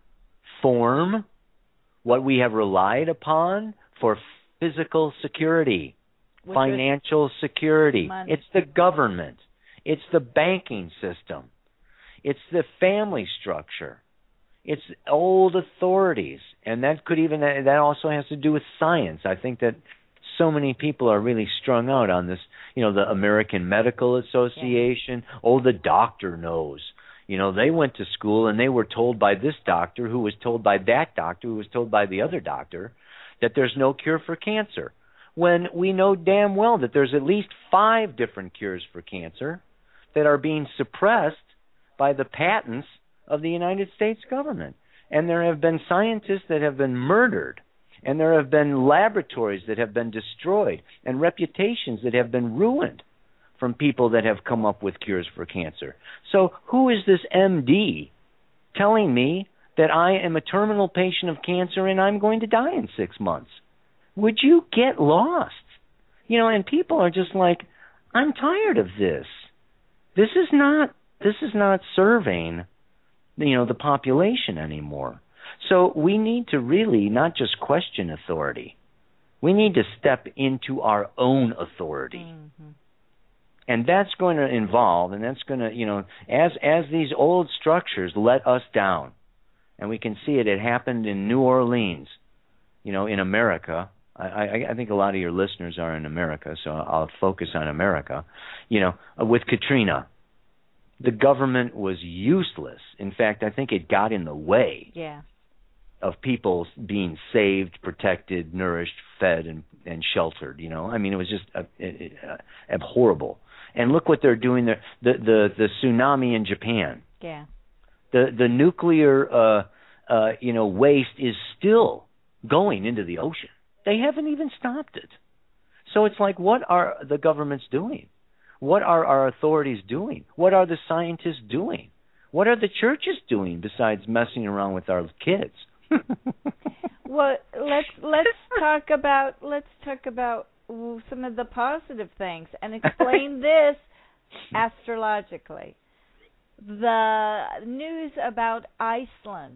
form, what we have relied upon for physical security, Which financial security. Money. It's the government. It's the banking system. It's the family structure. It's old authorities. And that could even, that also has to do with science. I think that so many people are really strung out on this, you know, the American Medical Association. Yeah. Oh, the doctor knows. You know, they went to school and they were told by this doctor who was told by that doctor who was told by the other doctor that there's no cure for cancer, when we know damn well that there's at least five different cures for cancer that are being suppressed by the patents of the United States government. And there have been scientists that have been murdered, and there have been laboratories that have been destroyed, and reputations that have been ruined from people that have come up with cures for cancer. So who is this M D telling me that I am a terminal patient of cancer and I'm going to die in six months? Would you get lost? You know, and people are just like, I'm tired of this. This is not this is not serving, you know, the population anymore. So we need to really not just question authority. We need to step into our own authority. Mm-hmm. And that's going to involve, and that's going to, you know, as as these old structures let us down, and we can see it, it happened in New Orleans, you know, in America. I, I, I think a lot of your listeners are in America, so I'll focus on America. You know, with Katrina, the government was useless. In fact, I think it got in the way yeah. of people being saved, protected, nourished, fed, and, and sheltered. You know, I mean, it was just uh, uh, abhorrible. And look what they're doing there. The the, the tsunami in Japan. Yeah. The the nuclear uh, uh, you know, waste is still going into the ocean. They haven't even stopped it. So it's like, what are the governments doing? What are our authorities doing? What are the scientists doing? What are the churches doing besides messing around with our kids? Well, let's let's talk about let's talk about some of the positive things and explain this astrologically. The news about Iceland.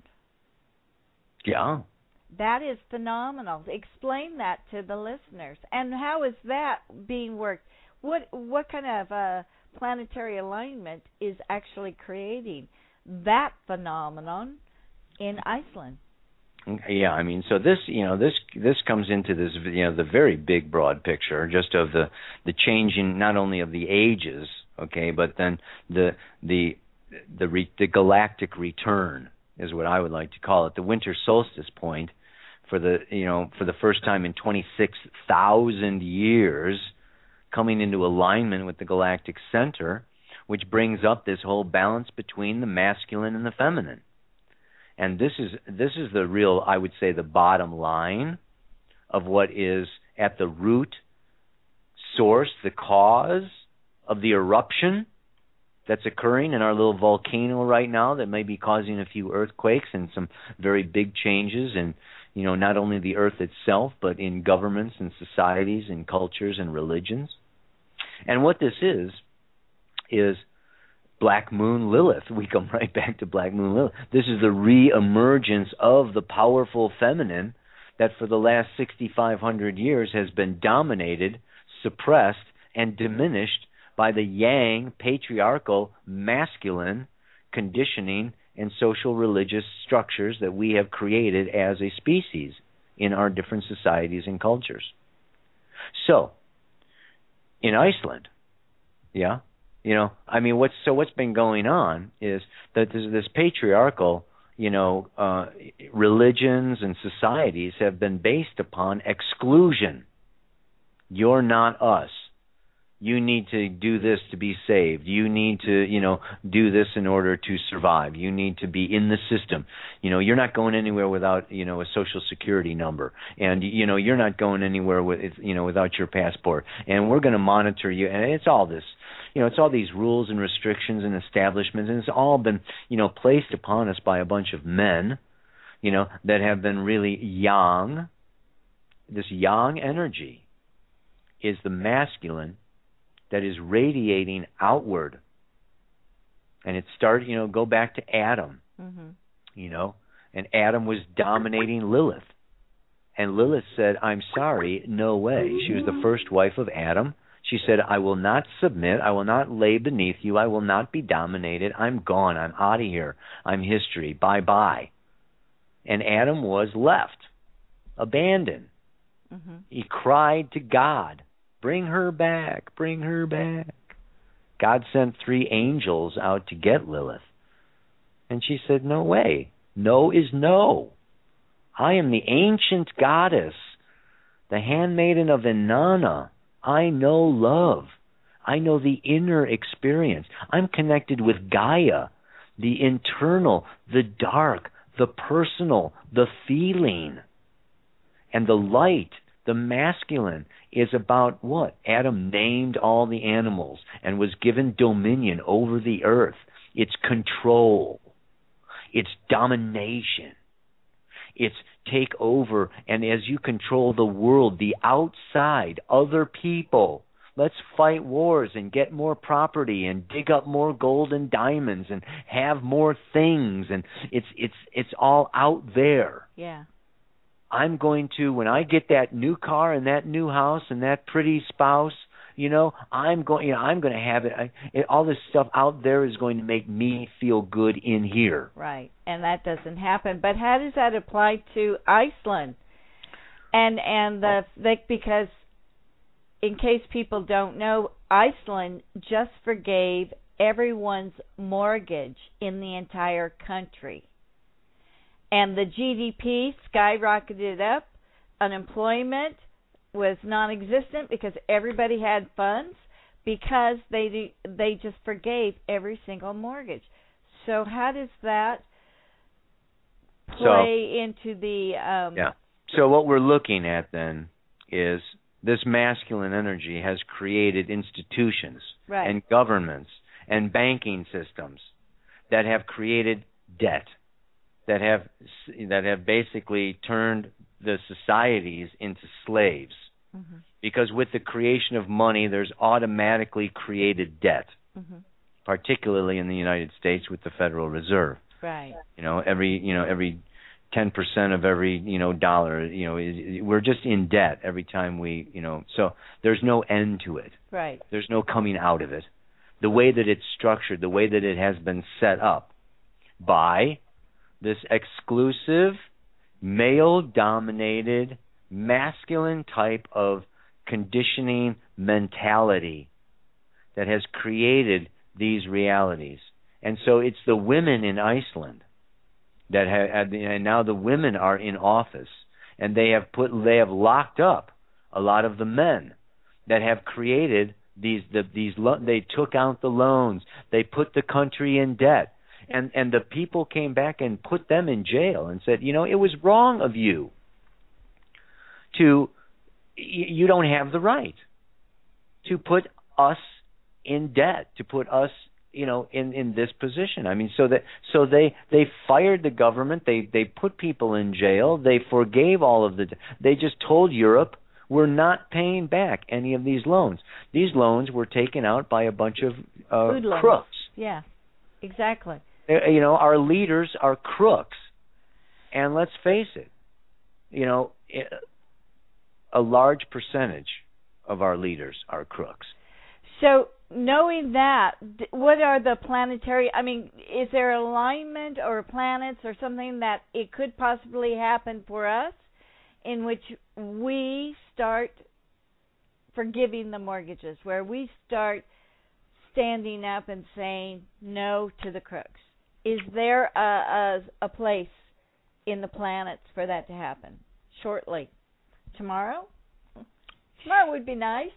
Yeah. That is phenomenal. Explain that to the listeners. And how is that being worked? What what kind of uh, planetary alignment is actually creating that phenomenon in Iceland? Yeah, I mean, so this, you know, this this comes into this, you know, the very big, broad picture, just of the the changing not only of the ages, okay, but then the the the re, the galactic return is what I would like to call it, the winter solstice point, for the you know for the first time in twenty-six thousand years, coming into alignment with the galactic center, which brings up this whole balance between the masculine and the feminine. And this is this is the real, I would say, the bottom line of what is at the root source, the cause of the eruption that's occurring in our little volcano right now that may be causing a few earthquakes and some very big changes in, you know, not only the earth itself, but in governments and societies and cultures and religions. And what this is, is Black Moon Lilith. We come right back to Black Moon Lilith. This is the re-emergence of the powerful feminine that for the last sixty-five hundred years has been dominated, suppressed, and diminished by the yang, patriarchal, masculine conditioning and social religious structures that we have created as a species in our different societies and cultures. So, in Iceland, yeah, you know, I mean, what's so what's been going on is that this, this patriarchal, you know, uh, religions and societies have been based upon exclusion. You're not us. You need to do this to be saved. You need to, you know, do this in order to survive. You need to be in the system. You know, you're not going anywhere without, you know, a social security number. And, you know, you're not going anywhere with, you know, without your passport. And we're going to monitor you. And it's all this, you know, it's all these rules and restrictions and establishments. And it's all been, you know, placed upon us by a bunch of men, you know, that have been really yang. This yang energy is the masculine that is radiating outward. And it started, you know, go back to Adam, mm-hmm. you know, and Adam was dominating Lilith. And Lilith said, I'm sorry, no way. She was the first wife of Adam. She said, I will not submit. I will not lay beneath you. I will not be dominated. I'm gone. I'm out of here. I'm history. Bye-bye. And Adam was left, abandoned. Mm-hmm. He cried to God. Bring her back, bring her back. God sent three angels out to get Lilith. And she said, no way. No is no. I am the ancient goddess, the handmaiden of Inanna. I know love. I know the inner experience. I'm connected with Gaia, the internal, the dark, the personal, the feeling. And the light, the masculine, is about what? Adam named all the animals and was given dominion over the earth. It's control. It's domination. It's take over, and as you control the world, the outside, other people, let's fight wars and get more property and dig up more gold and diamonds and have more things, and it's it's it's all out there. Yeah. I'm going to, when I get that new car and that new house and that pretty spouse, you know, I'm going, you know, I'm going to have it, I, it. All this stuff out there is going to make me feel good in here. Right, and that doesn't happen. But how does that apply to Iceland? And and the, the because, in case people don't know, Iceland just forgave everyone's mortgage in the entire country. And the G D P skyrocketed up. Unemployment was non-existent because everybody had funds because they they just forgave every single mortgage. So how does that play so, into the... Um, yeah. So what we're looking at then is this masculine energy has created institutions right. and governments and banking systems that have created debt, that have that have basically turned the societies into slaves. Mm-hmm. Because with the creation of money, there's automatically created debt, mm-hmm. particularly in the United States with the Federal Reserve. Right. You know, every you know every ten percent of every you know dollar, you know, is, we're just in debt every time we, you know. So there's no end to it. Right. There's no coming out of it. The way that it's structured, the way that it has been set up by this exclusive, male-dominated, masculine type of conditioning mentality that has created these realities. And so it's the women in Iceland that have, and now the women are in office, and they have put, they have locked up a lot of the men that have created these, the, these, they took out the loans, they put the country in debt, and and the people came back and put them in jail and said, you know, it was wrong of you to, you don't have the right to put us in debt, to put us, you know, in, in this position. I mean, so that so they they fired the government, they they put people in jail, they forgave all of the, they just told Europe, we're not paying back any of these loans. These loans were taken out by a bunch of uh, crooks. Yeah, exactly. You know, our leaders are crooks, and let's face it, you know, a large percentage of our leaders are crooks. So, knowing that, what are the planetary, I mean, is there alignment or planets or something that it could possibly happen for us in which we start forgiving the mortgages, where we start standing up and saying no to the crooks? Is there a, a, a place in the planets for that to happen shortly? Tomorrow? Tomorrow would be nice.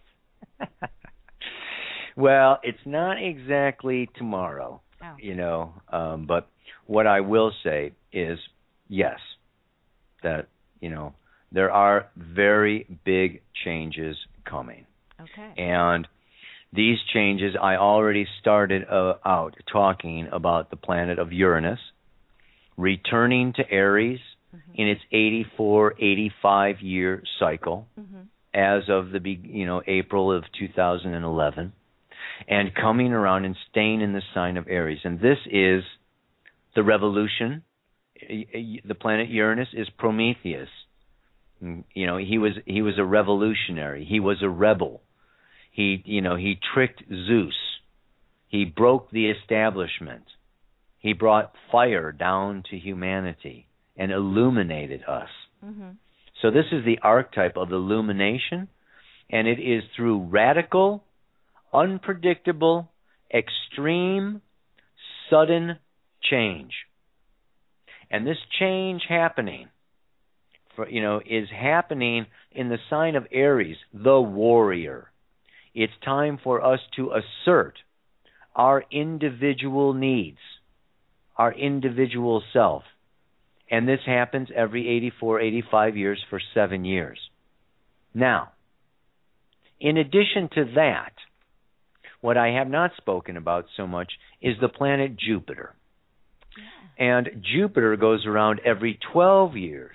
Well, it's not exactly tomorrow, oh. you know, um, but what I will say is, yes, that, you know, there are very big changes coming. Okay. And these changes, I already started uh, out talking about the planet of Uranus returning to Aries mm-hmm. in its eighty-four, eighty-five year cycle mm-hmm. as of the you know April of two thousand eleven, and coming around and staying in the sign of Aries. And this is the revolution. The planet Uranus is Prometheus. You know, he was he was a revolutionary. He was a rebel. He, you know, he tricked Zeus. He broke the establishment. He brought fire down to humanity and illuminated us. Mm-hmm. So this is the archetype of illumination, and it is through radical, unpredictable, extreme, sudden change. And this change happening, for, you know, is happening in the sign of Aries, the warrior. It's time for us to assert our individual needs, our individual self. And this happens every eighty-four, eighty-five years for seven years. Now, in addition to that, what I have not spoken about so much is the planet Jupiter. Yeah. And Jupiter goes around every twelve years.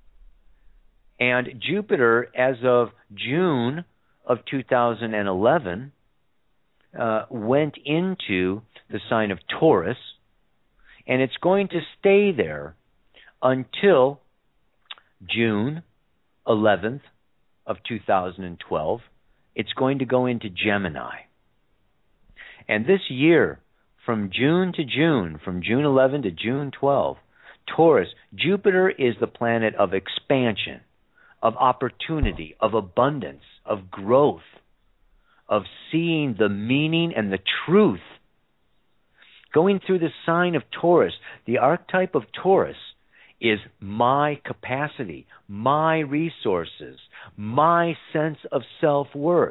And Jupiter, as of June of two thousand eleven, uh, went into the sign of Taurus, and it's going to stay there until June eleventh of two thousand twelve. It's going to go into Gemini. And this year, from June to June, from June eleventh to June twelfth, Taurus, Jupiter is the planet of expansion, of opportunity, of abundance, of growth, of seeing the meaning and the truth. Going through the sign of Taurus, the archetype of Taurus is my capacity, my resources, my sense of self-worth.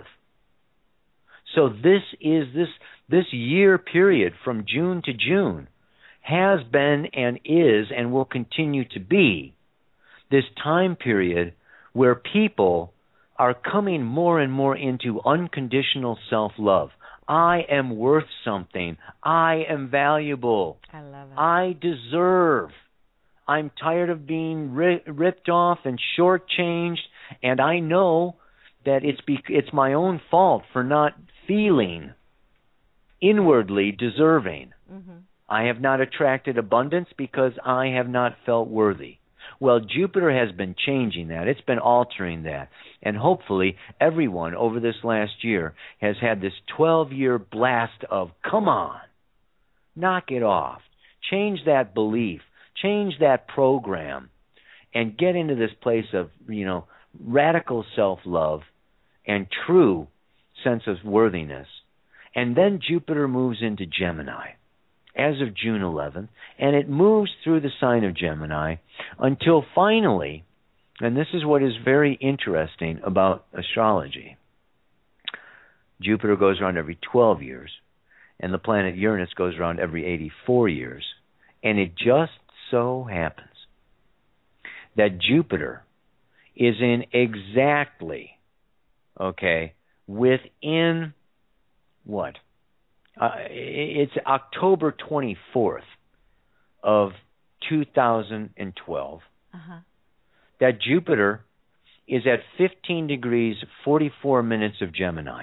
So this is this this year period from June to June has been and is and will continue to be this time period where people are coming more and more into unconditional self-love. I am worth something. I am valuable. I love it. I deserve. I'm tired of being ri- ripped off and shortchanged, and I know that it's be- it's my own fault for not feeling inwardly deserving. Mm-hmm. I have not attracted abundance because I have not felt worthy. Well, Jupiter has been changing that. It's been altering that. And hopefully everyone over this last year has had this twelve-year blast of, come on, knock it off. Change that belief. Change that program. And get into this place of, you know, radical self-love and true sense of worthiness. And then Jupiter moves into Gemini as of June eleventh, and it moves through the sign of Gemini until finally, and this is what is very interesting about astrology, Jupiter goes around every twelve years, and the planet Uranus goes around every eighty-four years, and it just so happens that Jupiter is in exactly, okay, within what? Uh, it's October twenty-fourth of two thousand twelve uh-huh. that Jupiter is at fifteen degrees forty-four minutes of Gemini.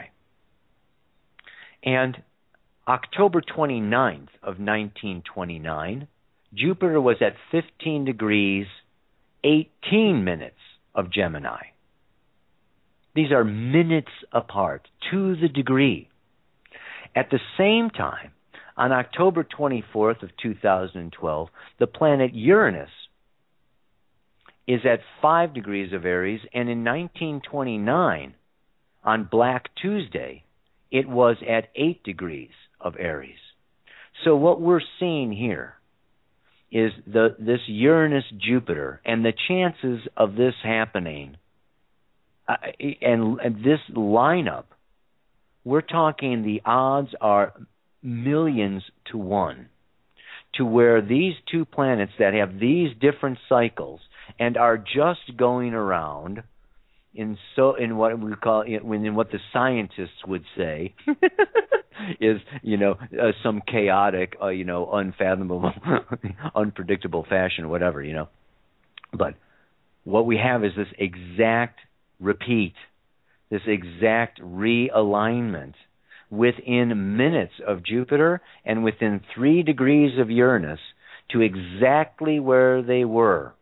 And October twenty-ninth of nineteen twenty-nine, Jupiter was at fifteen degrees eighteen minutes of Gemini. These are minutes apart, to the degree. At the same time, on October twenty-fourth of two thousand twelve, the planet Uranus is at five degrees of Aries, and in nineteen twenty-nine, on Black Tuesday, it was at eight degrees of Aries. So what we're seeing here is the this Uranus-Jupiter, and the chances of this happening, uh, and, and this lineup, we're talking the odds are millions to one to where these two planets that have these different cycles and are just going around in so in what we call in what the scientists would say is, you know, uh, some chaotic, uh, you know, unfathomable, unpredictable fashion, whatever, you know. But what we have is this exact repeat. This exact realignment within minutes of Jupiter and within three degrees of Uranus to exactly where they were.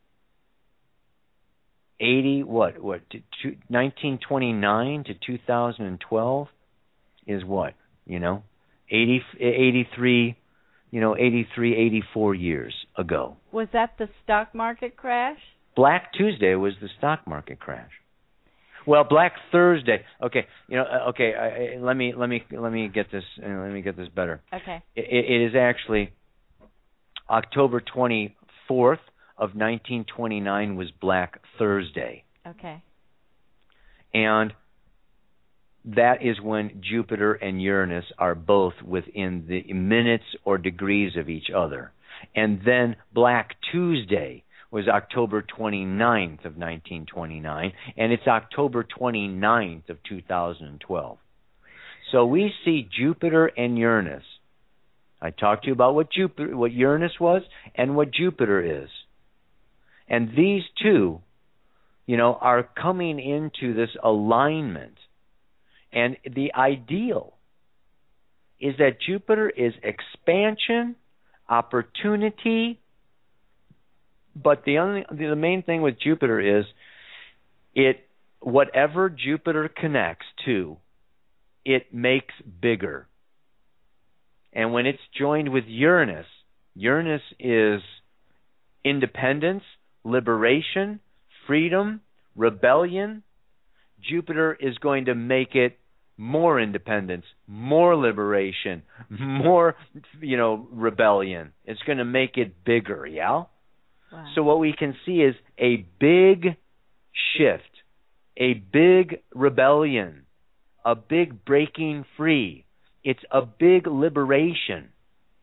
Eighty what what to, to nineteen twenty-nine to two thousand twelve is what, you know, eighty, eighty-three, you know, eighty-three, eighty-four years ago. Was that the stock market crash? Black Tuesday was the stock market crash. Well, Black Thursday. Okay, you know. Okay, I, I, let me let me let me get this. Uh, let me get this better. Okay. It, it is actually October twenty-fourth of nineteen twenty-nine was Black Thursday. Okay. And that is when Jupiter and Uranus are both within the minutes or degrees of each other. And then Black Tuesday was October twenty-ninth of nineteen twenty-nine, and it's October twenty-ninth of two thousand twelve. So we see Jupiter and Uranus. I talked to you about what Jupiter, what Uranus was and what Jupiter is. And these two, you know, are coming into this alignment. And the ideal is that Jupiter is expansion, opportunity. But the only the main thing with Jupiter is it whatever Jupiter connects to, it makes bigger. And when it's joined with Uranus, Uranus is independence, liberation, freedom, rebellion. Jupiter is going to make it more independence, more liberation, more, you know, rebellion. It's going to make it bigger, yeah? Wow. So what we can see is a big shift, a big rebellion, a big breaking free. It's a big liberation.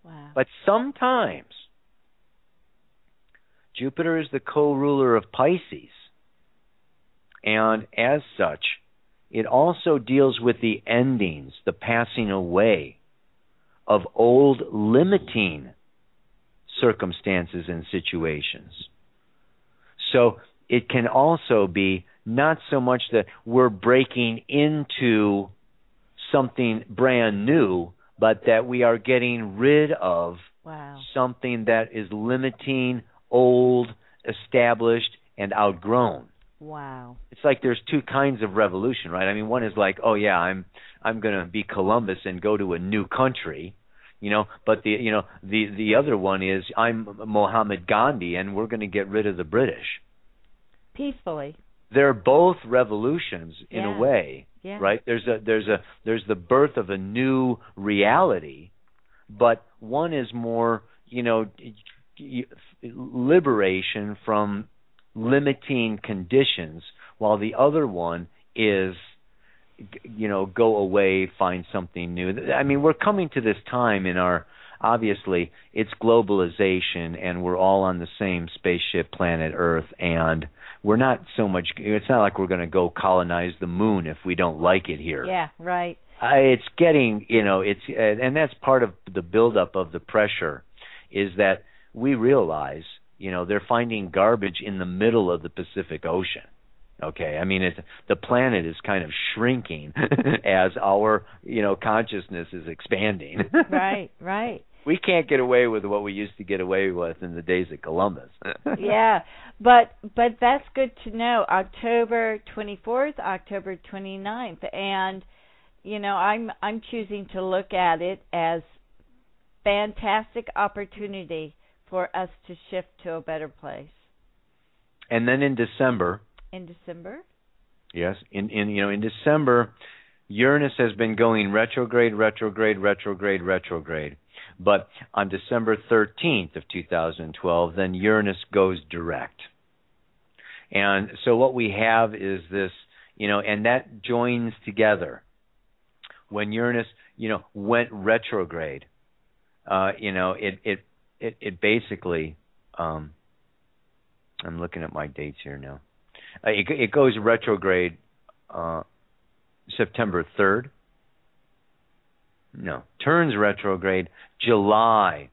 Wow. But sometimes Jupiter is the co-ruler of Pisces, and as such, it also deals with the endings, the passing away of old limiting circumstances and situations. So it can also be not so much that we're breaking into something brand new, but that we are getting rid of wow. something that is limiting, old, established, and outgrown. Wow. It's like there's two kinds of revolution, right? I mean, one is like, oh yeah, I'm I'm going to be Columbus and go to a new country, you know, but the you know, the the other one is I'm Mohammed Gandhi and we're going to get rid of the British. Peacefully. They're both revolutions in yeah. a way, yeah. right? There's a there's a there's the birth of a new reality, but one is more, you know, liberation from limiting conditions, while the other one is, you know, go away, find something new. I mean, we're coming to this time in our, obviously, it's globalization, and we're all on the same spaceship, planet Earth, and we're not so much, it's not like we're going to go colonize the moon if we don't like it here. Yeah, right. Uh, it's getting, you know, it's, and that's part of the buildup of the pressure, is that we realize, you know, they're finding garbage in the middle of the Pacific Ocean. Okay, I mean, it's, the planet is kind of shrinking as our, you know, consciousness is expanding. Right, right. We can't get away with what we used to get away with in the days of Columbus. Yeah, but but that's good to know. October twenty-fourth, October twenty-ninth, and you know, I'm I'm choosing to look at it as fantastic opportunity for us to shift to a better place. And then in December. In December? Yes, in, in you know in December, Uranus has been going retrograde, retrograde, retrograde, retrograde. But on December thirteenth of two thousand twelve, then Uranus goes direct. And so what we have is this, you know, and that joins together. When Uranus, you know, went retrograde, uh, you know, it it it, it basically, um, I'm looking at my dates here now. Uh, it, it goes retrograde uh, September third. No, turns retrograde July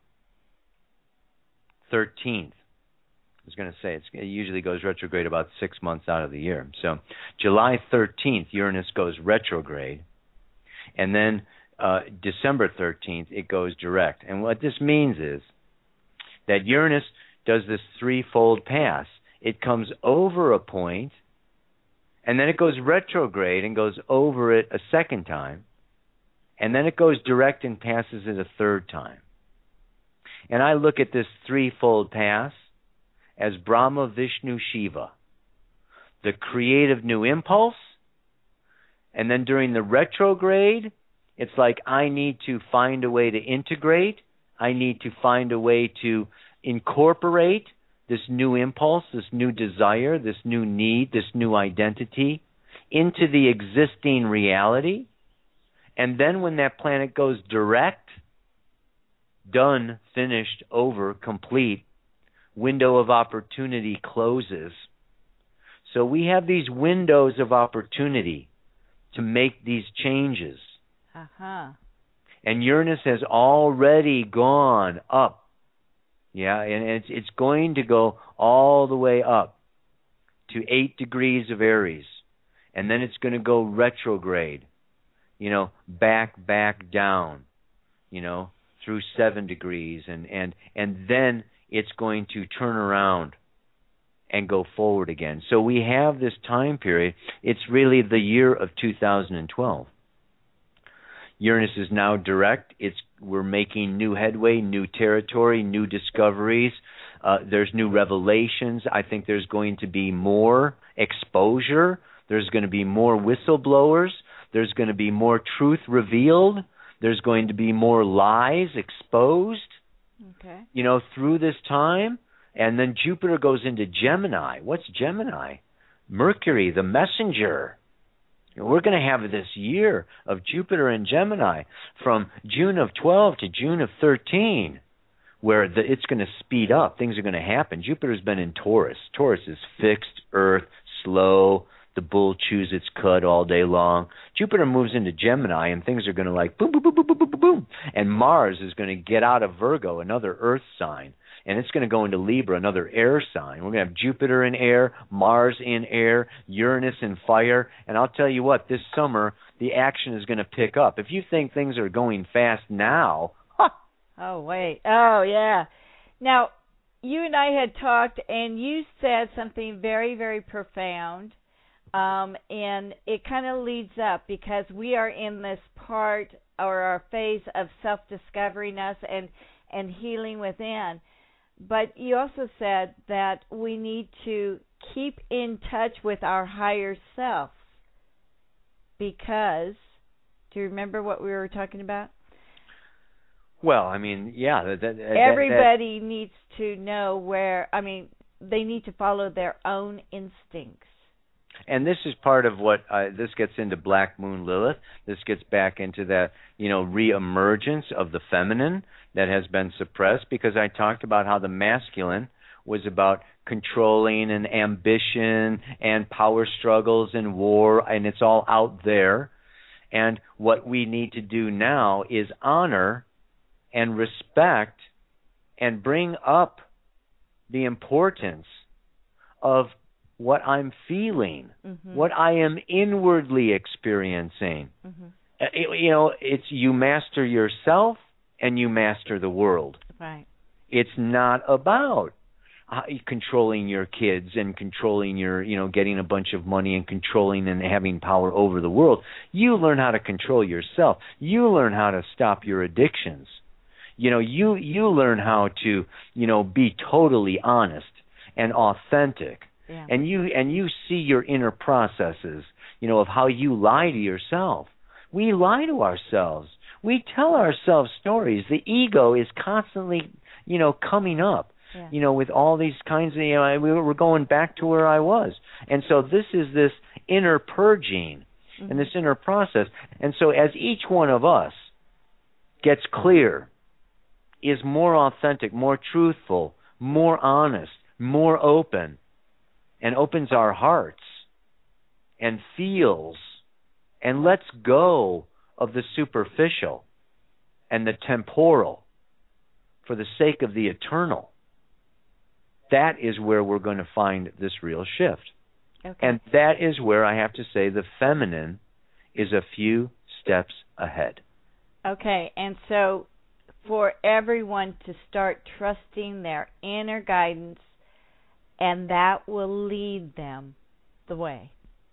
thirteenth. I was going to say it's, it usually goes retrograde about six months out of the year. So July thirteenth, Uranus goes retrograde. And then uh, December thirteenth, it goes direct. And what this means is that Uranus does this threefold pass. It comes over a point, and then it goes retrograde and goes over it a second time, and then it goes direct and passes it a third time. And I look at this threefold pass as Brahma, Vishnu, Shiva, the creative new impulse, and then during the retrograde, it's like I need to find a way to integrate, I need to find a way to incorporate this new impulse, this new desire, this new need, this new identity into the existing reality. And then when that planet goes direct, done, finished, over, complete, window of opportunity closes. So we have these windows of opportunity to make these changes. Uh-huh. And Uranus has already gone up. Yeah, and it's it's going to go all the way up to eight degrees of Aries. And then it's going to go retrograde, you know, back, back down, you know, through seven degrees. And, and, and then it's going to turn around and go forward again. So we have this time period. It's really the year of two thousand twelve. Uranus is now direct. It's we're making new headway, new territory, new discoveries. Uh, there's new revelations. I think there's going to be more exposure. There's going to be more whistleblowers. There's going to be more truth revealed. There's going to be more lies exposed. Okay. You know, through this time. And then Jupiter goes into Gemini. What's Gemini? Mercury, the messenger. We're going to have this year of Jupiter and Gemini from June of twelve to June of thirteen, where the, it's going to speed up. Things are going to happen. Jupiter's been in Taurus. Taurus is fixed, earth, slow. The bull chews its cud all day long. Jupiter moves into Gemini, and things are going to like boom, boom, boom, boom, boom, boom, boom. And Mars is going to get out of Virgo, another earth sign, and it's going to go into Libra, another air sign. We're going to have Jupiter in air, Mars in air, Uranus in fire. And I'll tell you what, this summer, the action is going to pick up. If you think things are going fast now, huh. Oh, wait. Oh, yeah. Now, you and I had talked, and you said something very, very profound. Um, and it kind of leads up because we are in this part or our phase of self-discovering us and, and healing within. But you also said that we need to keep in touch with our higher self because, do you remember what we were talking about? Well, I mean, yeah. That, that, Everybody that, that, needs to know where, I mean, they need to follow their own instincts. And this is part of what, uh, this gets into Black Moon Lilith. This gets back into that, you know, reemergence of the feminine that has been suppressed, because I talked about how the masculine was about controlling and ambition and power struggles and war, and it's all out there. And what we need to do now is honor and respect and bring up the importance of what I'm feeling, mm-hmm. what I am inwardly experiencing. Mm-hmm. It, you know, it's you master yourself and you master the world. Right. It's not about uh, controlling your kids and controlling your, you know, getting a bunch of money and controlling and having power over the world. You learn how to control yourself. You learn how to stop your addictions. You know, you you learn how to, you know, be totally honest and authentic. Yeah. And you and you see your inner processes, you know, of how you lie to yourself. We lie to ourselves. We tell ourselves stories. The ego is constantly, you know, coming up, yeah. you know, with all these kinds of, you know, we we're going back to where I was. And so this is this inner purging mm-hmm. and this inner process. And so as each one of us gets clear, is more authentic, more truthful, more honest, more open, and opens our hearts and feels and lets go of the superficial and the temporal for the sake of the eternal, that is where we're going to find this real shift. Okay. And that is where I have to say the feminine is a few steps ahead. Okay, and so for everyone to start trusting their inner guidance, and that will lead them the way.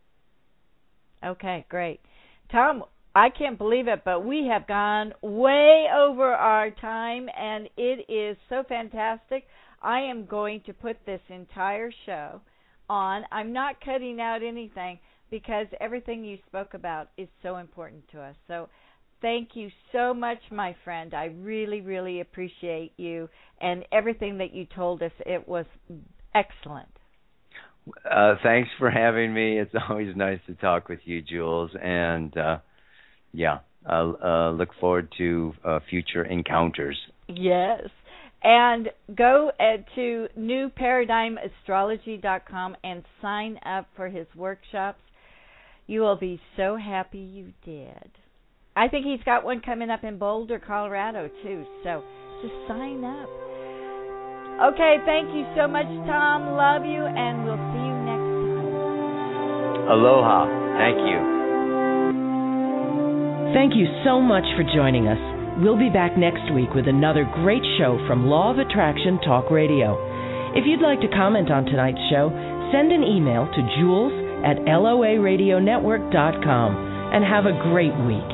Okay, great. Tom, I can't believe it, but we have gone way over our time, and it is so fantastic. I am going to put this entire show on. I'm not cutting out anything because everything you spoke about is so important to us. So thank you so much, my friend. I really, really appreciate you and everything that you told us. It was excellent. Uh, thanks for having me. It's always nice to talk with you, Jules. And, uh, yeah, I'll uh, look forward to uh, future encounters. Yes. And go uh, to new paradigm astrology dot com and sign up for his workshops. You will be so happy you did. I think he's got one coming up in Boulder, Colorado, too. So just sign up. Okay, thank you so much, Tom. Love you, and we'll see you next time. Aloha. Thank you. Thank you so much for joining us. We'll be back next week with another great show from Law of Attraction Talk Radio. If you'd like to comment on tonight's show, send an email to jules at L O A radio network dot com and have a great week.